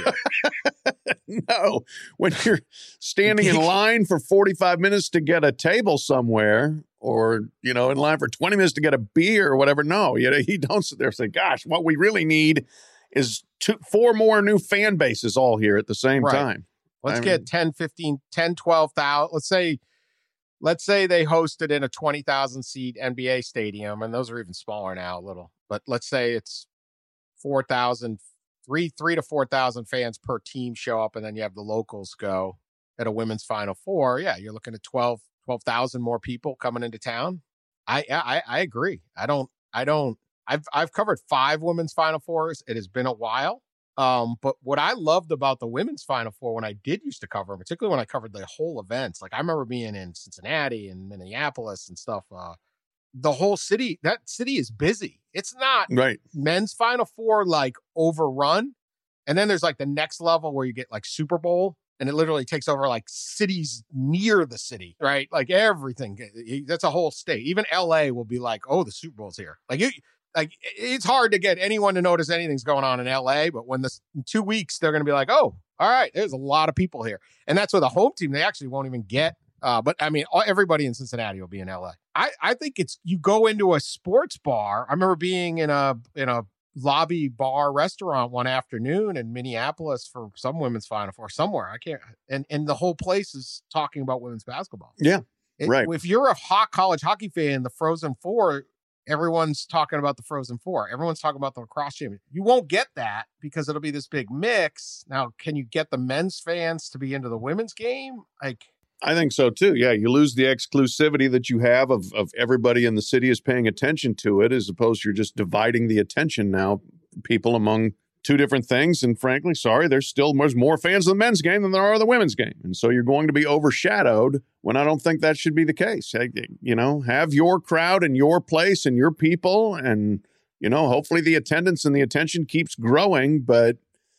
here? No. When you're standing in line for forty-five minutes to get a table somewhere, or, you know, in line for twenty minutes to get a beer or whatever. No, you know, you don't sit there and say, gosh, what we really need is two, four more new fan bases all here at the same right. time. Let's I get mean, ten, fifteen, ten, twelve thousand. Let's say, let's say they hosted in a twenty thousand seat N B A stadium, and those are even smaller now a little, but let's say it's four thousand, three, three to four thousand fans per team show up, and then you have the locals go at a women's Final Four. Yeah, you're looking at twelve thousand more people coming into town. I, I, I agree. I don't, I don't, I've, I've covered five women's Final Fours. It has been a while. Um, but what I loved about the women's Final Four when I did used to cover them, particularly when I covered the whole events, like I remember being in Cincinnati and Minneapolis and stuff, uh, the whole city, that city is busy. It's not right. men's Final Four, like overrun. And then there's like the next level where you get like Super Bowl, and it literally takes over like cities near the city, right? Like everything. That's a whole state. Even L A will be like, oh, the Super Bowl's here. Like, it, like it's hard to get anyone to notice anything's going on in L A, but when this in two weeks, they're going to be like, oh, all right, there's a lot of people here. And that's with a home team. They actually won't even get, uh, but I mean, everybody in Cincinnati will be in L A. I, I think it's, you go into a sports bar. I remember being in a, in a lobby bar restaurant one afternoon in Minneapolis for some women's Final Four somewhere. I can't, and, and the whole place is talking about women's basketball. Yeah. It, right. If you're a hot college hockey fan, the Frozen Four, everyone's talking about the Frozen Four. Everyone's talking about the lacrosse champion. You won't get that because it'll be this big mix. Now, can you get the men's fans to be into the women's game? Like, I think so too. Yeah, you lose the exclusivity that you have of of everybody in the city is paying attention to it, as opposed to you're just dividing the attention now, people among two different things. And frankly, sorry, there's still there's more fans of the men's game than there are of the women's game. And so you're going to be overshadowed when I don't think that should be the case. You know, have your crowd and your place and your people. And, you know, hopefully the attendance and the attention keeps growing. But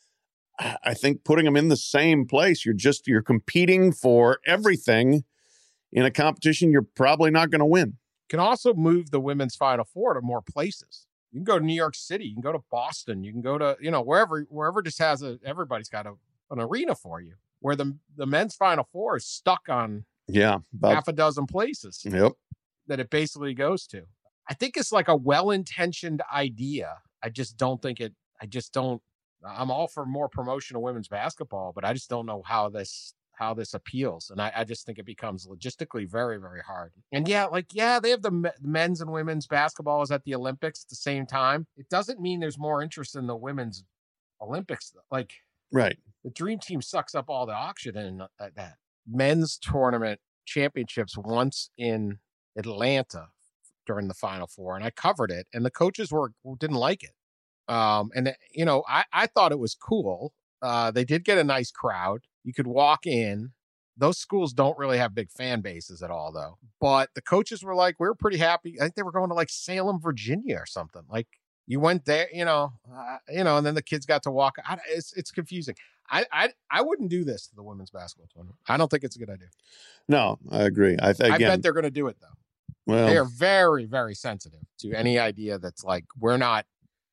I think putting them in the same place, you're just, you're competing for everything in a competition you're probably not going to win. can also move the women's Final Four to more places. You can go to New York City. You can go to Boston. You can go to, you know, wherever, wherever just has a, everybody's got a, an arena for you, where the, the men's Final Four is stuck on yeah, about, half a dozen places yep. that it basically goes to. I think it's like a well-intentioned idea. I just don't think it, I just don't, I'm all for more promotion of women's basketball, but I just don't know how this, how this appeals. And I, I just think it becomes logistically very, very hard. And yeah, like, yeah, they have the me- men's and women's basketball is at the Olympics at the same time. It doesn't mean there's more interest in the women's Olympics. Like, right. The Dream Team sucks up all the oxygen at that. Men's tournament championships once in Atlanta during the Final Four, and I covered it, and the coaches were didn't like it. Um, and, you know, I, I thought it was cool. Uh, they did get a nice crowd. You could walk in. Those schools don't really have big fan bases at all, though. But the coaches were like, we were pretty happy. I think they were going to like Salem, Virginia or something. Like you went there, you know, uh, you know, and then the kids got to walk. I, it's it's confusing. I, I I wouldn't do this to the women's basketball tournament. I don't think it's a good idea. No, I agree. I, th- again, I bet they're going to do it, though. Well, they are very, very sensitive to any idea that's like, we're not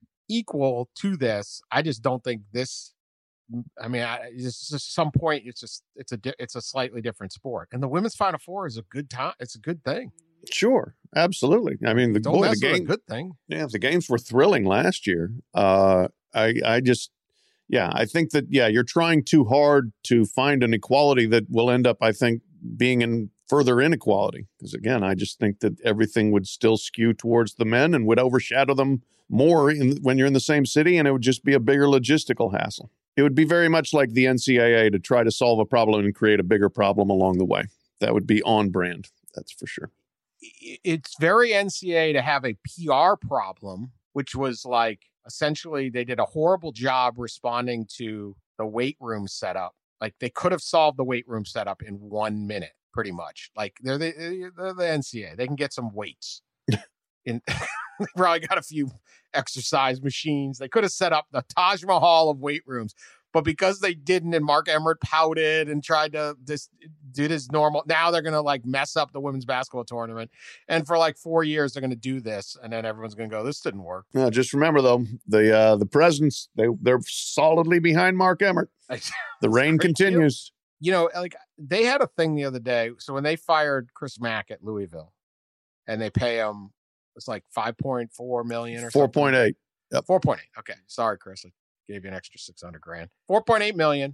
equal to this. I just don't think this, I mean, I, it's just some point, it's just, it's a, it's a slightly different sport. And the women's Final Four is a good time. It's a good thing. Sure. Absolutely. I mean, the, don't boy, mess the with game, a good thing. Yeah. The games were thrilling last year. Uh, I, I just, yeah, I think that, yeah, you're trying too hard to find an equality that will end up, I think, being in further inequality. Because again, I just think that everything would still skew towards the men and would overshadow them more in, when you're in the same city, and it would just be a bigger logistical hassle. It would be very much like the N C double A to try to solve a problem and create a bigger problem along the way. That would be on brand. That's for sure. It's very N C double A to have a P R problem, which was like, essentially they did a horrible job responding to the weight room setup. Like they could have solved the weight room setup in one minute, pretty much. Like they're the, they're the N C double A. They can get some weights. In they probably got a few exercise machines. They could have set up the Taj Mahal of weight rooms, but because they didn't, and Mark Emmert pouted and tried to just do this normal, now they're gonna like mess up the women's basketball tournament. And for like four years, they're gonna do this, and then everyone's gonna go, "This didn't work." No, just remember though, the uh, the presidents they they're solidly behind Mark Emmert. The reign continues. You know, like they had a thing the other day. So when they fired Chris Mack at Louisville, and they pay him, it's like five point four million or four point eight. Yep. four point eight. Okay. Sorry, Chris. I gave you an extra six hundred grand. four point eight million.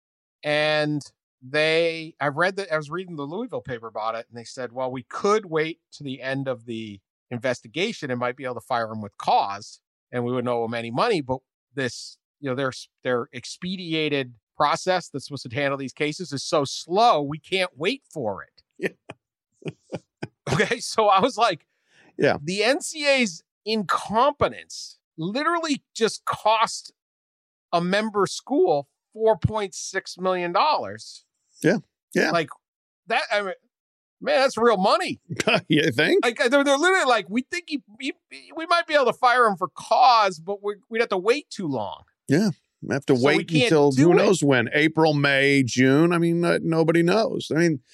And they, I read that, I was reading the Louisville paper about it, and they said, well, we could wait to the end of the investigation and might be able to fire him with cause, and we wouldn't owe him any money. But this, you know, their, their expedited process that's supposed to handle these cases is so slow, we can't wait for it. Yeah. Okay. So I was like, yeah, the N C double A's incompetence literally just cost a member school four point six million dollars. Yeah. Yeah. Like that. I mean, man, that's real money. You think? Like they're, they're literally like, we think he, he, we might be able to fire him for cause, but we're, we'd have to wait too long. Yeah. We have to So wait until who it. knows when, April, May, June. I mean, uh, nobody knows. I mean,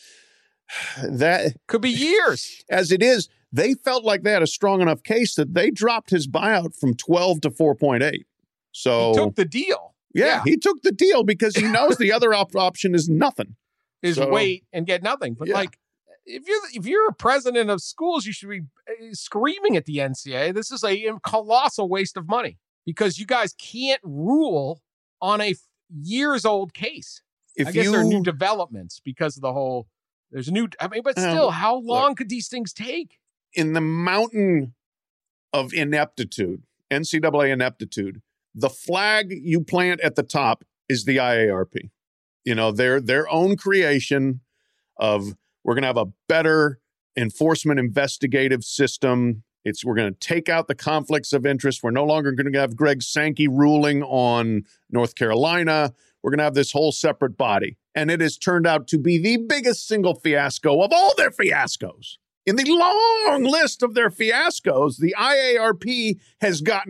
that could be years. As it is, they felt like they had a strong enough case that they dropped his buyout from twelve to four point eight. So he took the deal. Yeah, yeah. he took the deal because he knows the other op- option is nothing. Is so, wait and get nothing. But yeah. like, if you're if you're a president of schools, you should be screaming at the N C double A. This is a colossal waste of money because you guys can't rule on a years old case. If I guess you, there are new developments because of the whole. There's a new. I mean, but still, um, how long look, could these things take? In the mountain of ineptitude, N C double A ineptitude, the flag you plant at the top is the I A R P. You know, their their own creation of we're going to have a better enforcement investigative system. It's we're going to take out the conflicts of interest. We're no longer going to have Greg Sankey ruling on North Carolina. We're going to have this whole separate body. And it has turned out to be the biggest single fiasco of all their fiascos. In the long list of their fiascos, the I A R P has gotten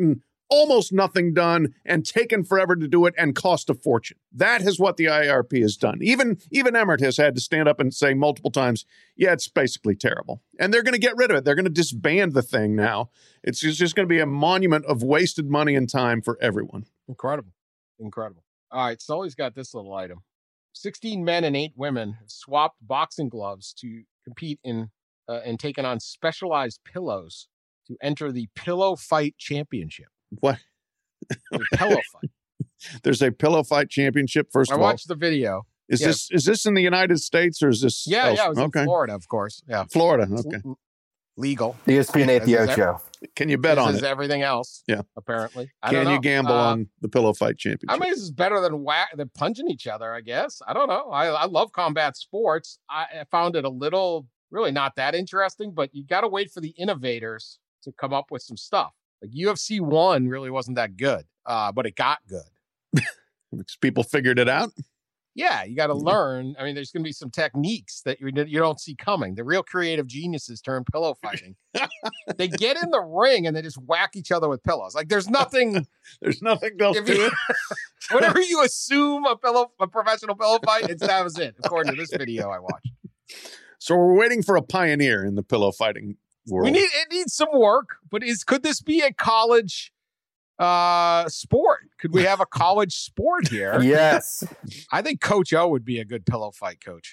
almost nothing done and taken forever to do it and cost a fortune. That is what the I A R P has done. Even, even Emmert has had to stand up and say multiple times, yeah, it's basically terrible. And they're going to get rid of it. They're going to disband the thing now. It's just, just going to be a monument of wasted money and time for everyone. Incredible. Incredible. All right, Sully's got this little item. sixteen men and eight women have swapped boxing gloves to compete in uh, and taken on specialized pillows to enter the Pillow Fight Championship. What? The pillow fight. There's a pillow fight championship, first I of all. watched the video. Is yeah. this is this in the United States or is this Yeah, else? yeah, it was okay. in Florida, of course. Yeah. Florida, okay. Legal. E S P N eight, the As is Ocho. Can you bet This on is it? everything else. Yeah. Apparently. I Can don't know. you gamble Uh, on the pillow fight championship? I mean, this is better than whack, than punching each other, I guess. I don't know. I, I love combat sports. I, I found it a little, really not that interesting, but you got to wait for the innovators to come up with some stuff. Like U F C one really wasn't that good, uh, but it got good. People figured it out. Yeah, you got to learn. I mean, there's going to be some techniques that you you don't see coming. The real creative geniuses turn pillow fighting. They get in the ring and they just whack each other with pillows. Like there's nothing. There's nothing else If to you- it. Whenever you assume a pillow, a professional pillow fight, it's that was it. According to this video I watched, So we're waiting for a pioneer in the pillow fighting world. we need it needs some work. But is could this be a college uh sport? Could we have a college sport here? Yes. I think Coach O would be a good pillow fight coach.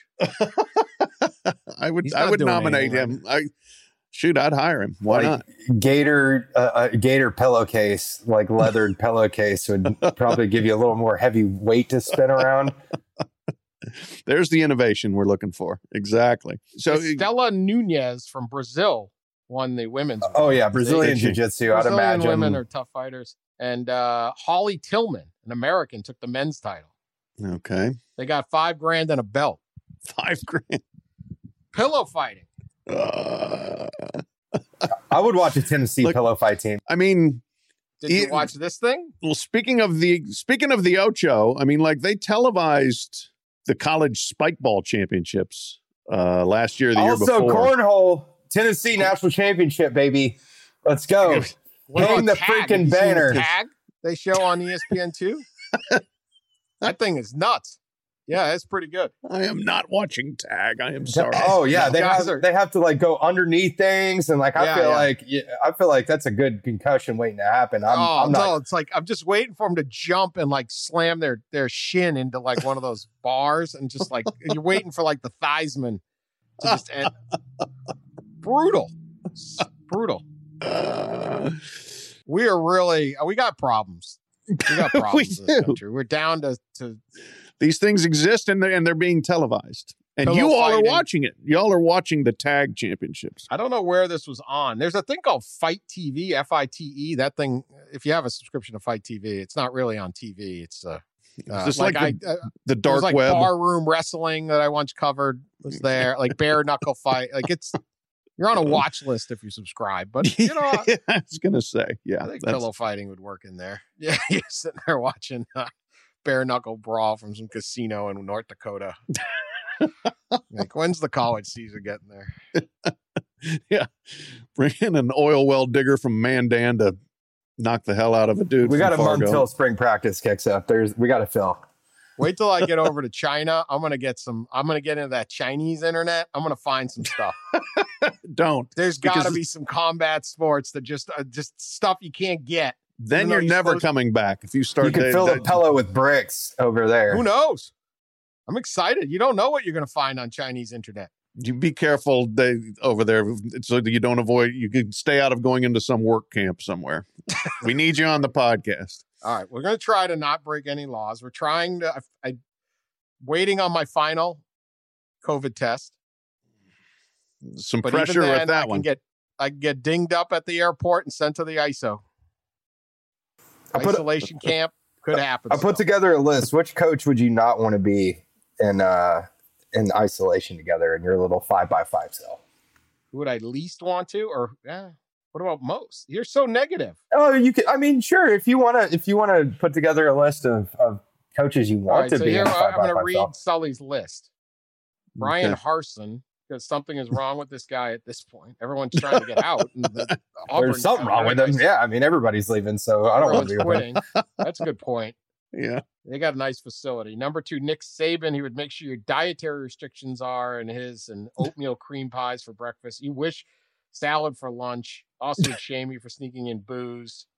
I would He's I not would doing nominate anything him. I shoot, I'd hire him. Why Like, not? Gator, uh, a Gator pillowcase, like leathered pillowcase, would probably give you a little more heavy weight to spin around. There's the innovation we're looking for. Exactly. So Estela Nunez from Brazil won the women's. Oh yeah, Brazilian Did she? jiu-jitsu. I'd Brazilian imagine. women are tough fighters. And uh, Holly Tillman, an American, took the men's title. okay, They got five grand and a belt. five grand. Pillow fighting. Uh, I would watch a Tennessee Look- pillow fight team. I mean, Did you He- watch this thing? well, speaking of the speaking of the Ocho, I mean, like they televised the college spike ball championships uh, last year, or the Also, year before. cornhole, Tennessee national championship, baby. Let's go. What Hang about the Tag? freaking Have you seen the banner. Tag they show on E S P N two. That thing is nuts. Yeah, it's pretty good. I am not watching tag. I am sorry. Oh yeah, they Guys have are- they have to like go underneath things, and like I Yeah, feel yeah. like yeah, I feel like that's a good concussion waiting to happen. I'm, oh I'm not. no, it's like I'm just waiting for them to jump and like slam their their shin into like one of those bars, and just like you're waiting for like the Theismann to just end. Brutal, S- brutal. Uh, We are really we got problems. We got We problems in this do. country. We're down to to these things exist and they're, and they're being televised. And Pillow you all fighting. are watching it. Y'all are watching the tag championships. I don't know where this was on. There's a thing called Fight T V, F I T E. That thing, if you have a subscription to Fight T V, it's not really on T V. It's uh, uh Just like, like I, uh, The there's dark like web. barroom wrestling that I once covered was there, like bare knuckle fight. Like it's you're on a watch list if you subscribe. But you know, I, I was gonna say, yeah, I think that's- pillow fighting would work in there. Yeah, you're sitting there watching uh, bare knuckle brawl from some casino in North Dakota. Like, when's the college season getting there? bring in an oil well digger from Mandan to knock the hell out of a dude. We from got a month Fargo. till spring practice kicks up. There's we got to fill. Wait till I get over to China. I'm gonna get some. I'm gonna get into that Chinese internet. I'm gonna find some stuff. Don't. There's got to Because be some combat sports that just uh, just stuff you can't get. Then Even though you're you're never supposed- coming back if you start. You can to- fill the that- pillow with bricks over there. Who knows? I'm excited. You don't know what you're gonna find on Chinese internet. You be careful they, over there so that you don't avoid. You can stay out of going into some work camp somewhere. We need you on the podcast. All right, we're gonna try to not break any laws. We're trying to. I, I waiting on my final COVID test. Some But pressure even then, with that I can one. get I can get dinged up at the airport and sent to the I S O. I put, Isolation camp could happen. I put still. together a list. Which coach would you not want to be in uh in isolation together in your little five by five cell? Who would I least want to, or eh, what about most? You're so negative. Oh, you could. I mean, sure. If you want to, if you want to put together a list of, of coaches you All want right, to so be here in a I'm five by going to five read cell. Sully's list. Brian Okay. Harson, because something is wrong with this guy at this point. Everyone's trying to get out. And the, There's something wrong with him. Nice. Yeah, I mean, everybody's leaving, so I don't want to be quitting. That's a good point. Yeah. They got a nice facility. Number two, Nick Saban. He would make sure your dietary restrictions are and his and oatmeal cream pies for breakfast. You wish salad for lunch. Also would shame you for sneaking in booze.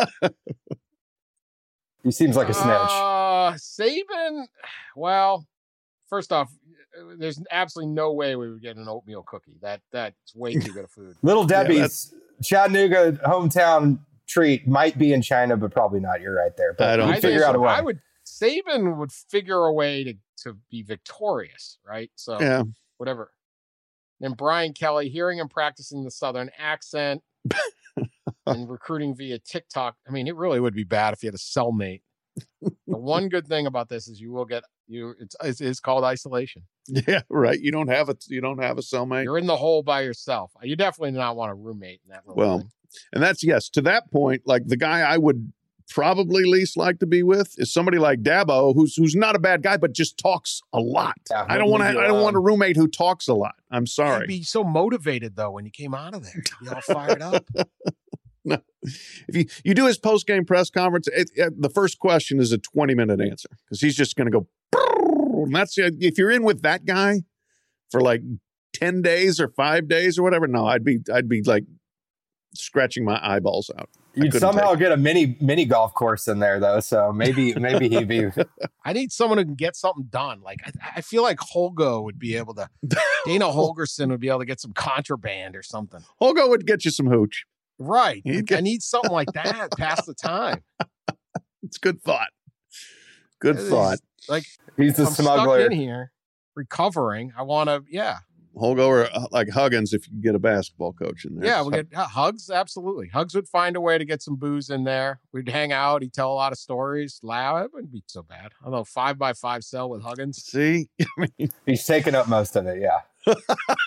He seems like a snitch. Uh, Saban, well, first off, there's absolutely no way we would get an oatmeal cookie. That That's way too good of food. Little Debbie's yeah, Chattanooga hometown treat might be in China, but probably not. You're right there. But I don't we'd figure so. out a way. I would, Saban would figure a way to, to be victorious, right? So yeah. whatever. Then Brian Kelly, hearing him practicing the Southern accent and recruiting via TikTok. I mean, it really would be bad if you had a cellmate. The one good thing about this is you will get you. It's it's, it's called isolation. Yeah, right. You don't have a you don't have a cellmate. You're in the hole by yourself. You definitely do not want a roommate in that little well, thing. And that's yes. To that point, like the guy I would probably least like to be with is somebody like Dabo, who's who's not a bad guy, but just talks a lot. Yeah, I don't want to. I don't want a roommate who talks a lot. I'm sorry. You'd be so motivated though when you came out of there. You'd be all fired up. No, if you you do his post game press conference, it, it, the first question is a twenty minute answer because he's just going to go. And that's if you're in with that guy for like ten days or five days or whatever. No, I'd be I'd be like scratching my eyeballs out. You'd somehow get a mini mini golf course in there though, so maybe maybe he'd be. I need someone who can get something done. Like I, I feel like Holgo would be able to. Dana Holgerson would be able to get some contraband or something. Holgo would get you some hooch. Right. Get... I need something like that. Pass the time. It's good thought. Good it thought. Like he's a I'm smuggler stuck in here, recovering. I want to. Yeah. Holgo or uh, like Huggins if you can get a basketball coach in there. Yeah, we get uh, Hugs. Absolutely. Hugs would find a way to get some booze in there. We'd hang out. He'd tell a lot of stories. Laugh. It wouldn't be so bad. I don't know. Five by five cell with Huggins. See, I mean, he's taking up most of it. Yeah.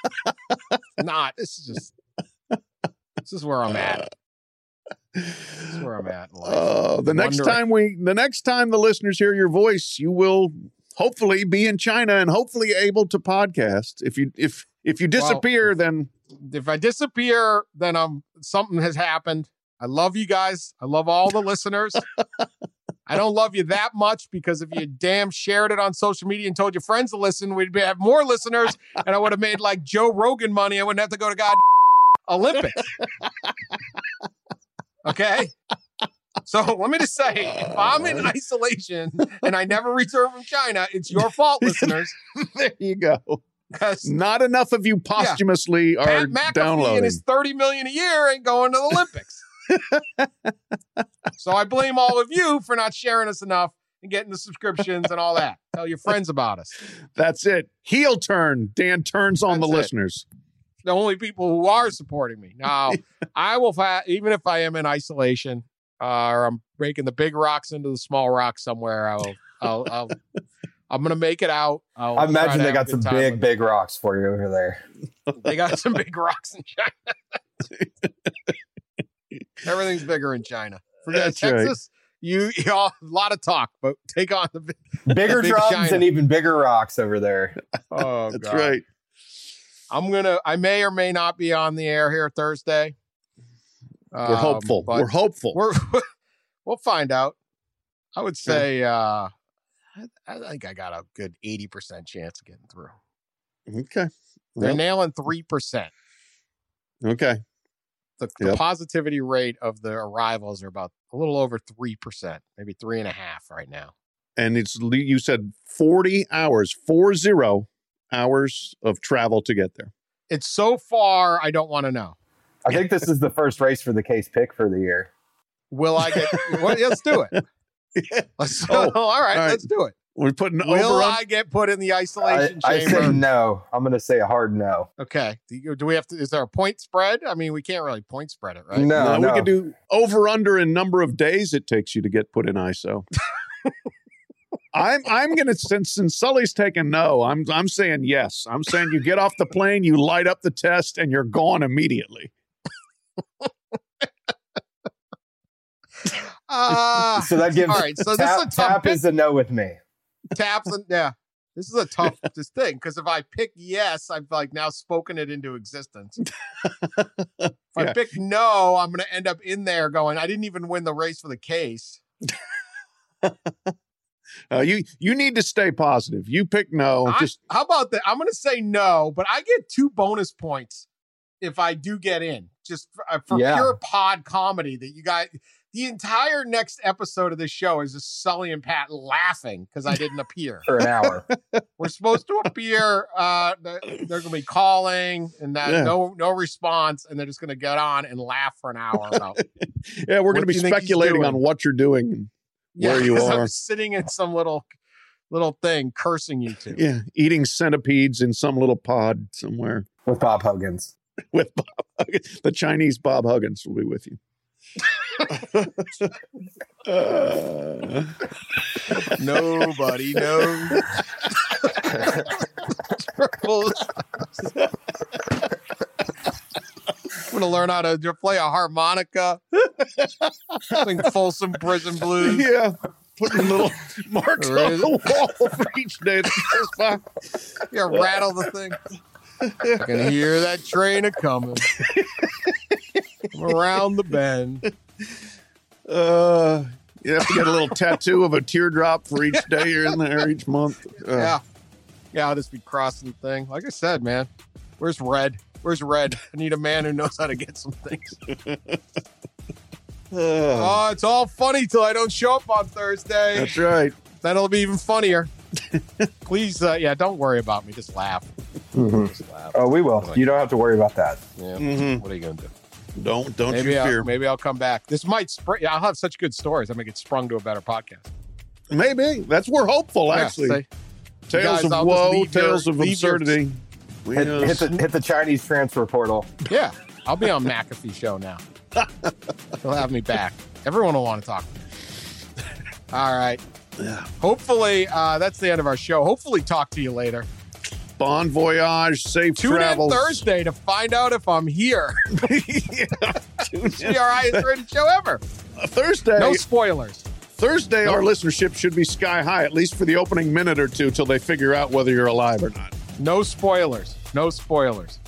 Not. This is just. This is where I'm at. This is where I'm at. Uh, the next time we, the next time the listeners hear your voice, you will hopefully be in China and hopefully able to podcast. If you if if you disappear, well, then if I disappear, then I'm something has happened. I love you guys. I love all the listeners. I don't love you that much because if you damn shared it on social media and told your friends to listen, we'd have more listeners, and I would have made like Joe Rogan money. I wouldn't have to go to God. Olympics. Okay. So let me just say, if I'm in isolation and I never return from China, it's your fault, listeners. There you go. Not enough of you posthumously yeah. are Pat McAfee downloading. And his thirty million a year ain't going to the Olympics. So I blame all of you for not sharing us enough and getting the subscriptions and all that. Tell your friends about us. That's it. Heel turn. Dan turns on That's the it. listeners. The only people who are supporting me. Now, I will, fa- even if I am in isolation uh, or I'm breaking the big rocks into the small rocks somewhere, I'll, I'll, I'll I'm going to make it out. I'll I imagine they got some big, big rocks for you over there. They got some big rocks in China. Everything's bigger in China. Forget That's Texas. Right. You, you all, a lot of talk, but take on the bigger the drums China. And even bigger rocks over there. Oh, That's God. right. I'm going to, I may or may not be on the air here Thursday. We're um, hopeful. We're hopeful. We're, we'll find out. I would say, uh, I, I think I got a good eighty percent chance of getting through. Okay. They're yep. nailing three percent. Okay. The, the yep. positivity rate of the arrivals are about a little over three percent, maybe three and a half right now. And it's, you said forty hours, four zero. hours of travel to get there. It's so far, I don't want to know. I think this is the first race for the Case pick for the year. Will I get? Well, let's do it. Let's, oh, all, right, all right, let's do it. We're putting. Will over I get put in the isolation I, chamber? I say no. I'm going to say a hard no. Okay. Do, you, do we have to? Is there a point spread? I mean, we can't really point spread it, right? No, no, no. We can do over under in number of days it takes you to get put in I S O. I'm I'm gonna since since Sully's taken no, I'm I'm saying yes. I'm saying you get off the plane, you light up the test, and you're gone immediately. uh, so that gives all right. So tap, this is a tap is a no with me. Taps, and, yeah, This is a tough this thing because if I pick yes, I've like now spoken it into existence. If Yeah. I pick no, I'm going to end up in there going, I didn't even win the race for the case. Uh, you you need to stay positive. You pick no. I- Just how about that? I'm going to say no, but I get two bonus points if I do get in, just for, uh, for Yeah. pure pod comedy that you guys. The entire next episode of this show is just Sully and Pat laughing because I didn't appear. For an hour. We're supposed to appear. Uh, they're they're going to be calling, and that Yeah. no no response, and they're just going to get on and laugh for an hour about. yeah, we're What going to be do you think he's speculating on doing? what you're doing and where you 'cause are. I'm sitting in some little little thing cursing you two. Yeah, eating centipedes in some little pod somewhere With Bob Huggins. with Bob Huggins. The Chinese Bob Huggins will be with you. uh, Nobody knows. I'm gonna learn how to do- play a harmonica, sing Folsom Prison Blues. yeah, putting little marks There on is- the wall for each day that goes by. Yeah, rattle the thing. I can hear that train a coming. I'm around the bend. Uh, you have to get a little tattoo of a teardrop for each day you're in there each month. Uh, Yeah. Yeah, I'll just be crossing the thing. Like I said, man, where's Red? Where's Red? I need a man who knows how to get some things. uh, Oh, it's all funny till I don't show up on Thursday. that's right. Then it'll be even funnier. Please, uh, yeah, don't worry about me. Just laugh. Mhm. Just laugh. Oh, we will. You don't have to worry about that. Yeah. Mhm. What are you gonna do? Don't don't Maybe you I'll, fear. maybe I'll come back. This might spring. Yeah, I'll have such good stories. I'm gonna get sprung to a better podcast. Maybe that's we're hopeful. Yeah, Actually, say- tales guys, of I'll just woe, leave your- tales of leave your- absurdity. We Hit, know- hit, the, hit the Chinese transfer portal. yeah, I'll be on McAfee show now. They'll have me back. Everyone will want to talk to me. All right. Yeah. Hopefully, uh, that's the end of our show. Hopefully, talk to you later. Bon voyage, safe Tune travels. in Thursday to find out if I'm here. yeah, tune in. G R I is rated show ever. Uh, Thursday. No spoilers. Thursday, No. our listenership should be sky high, at least for the opening minute or two, till they figure out whether you're alive or not. No spoilers. No spoilers.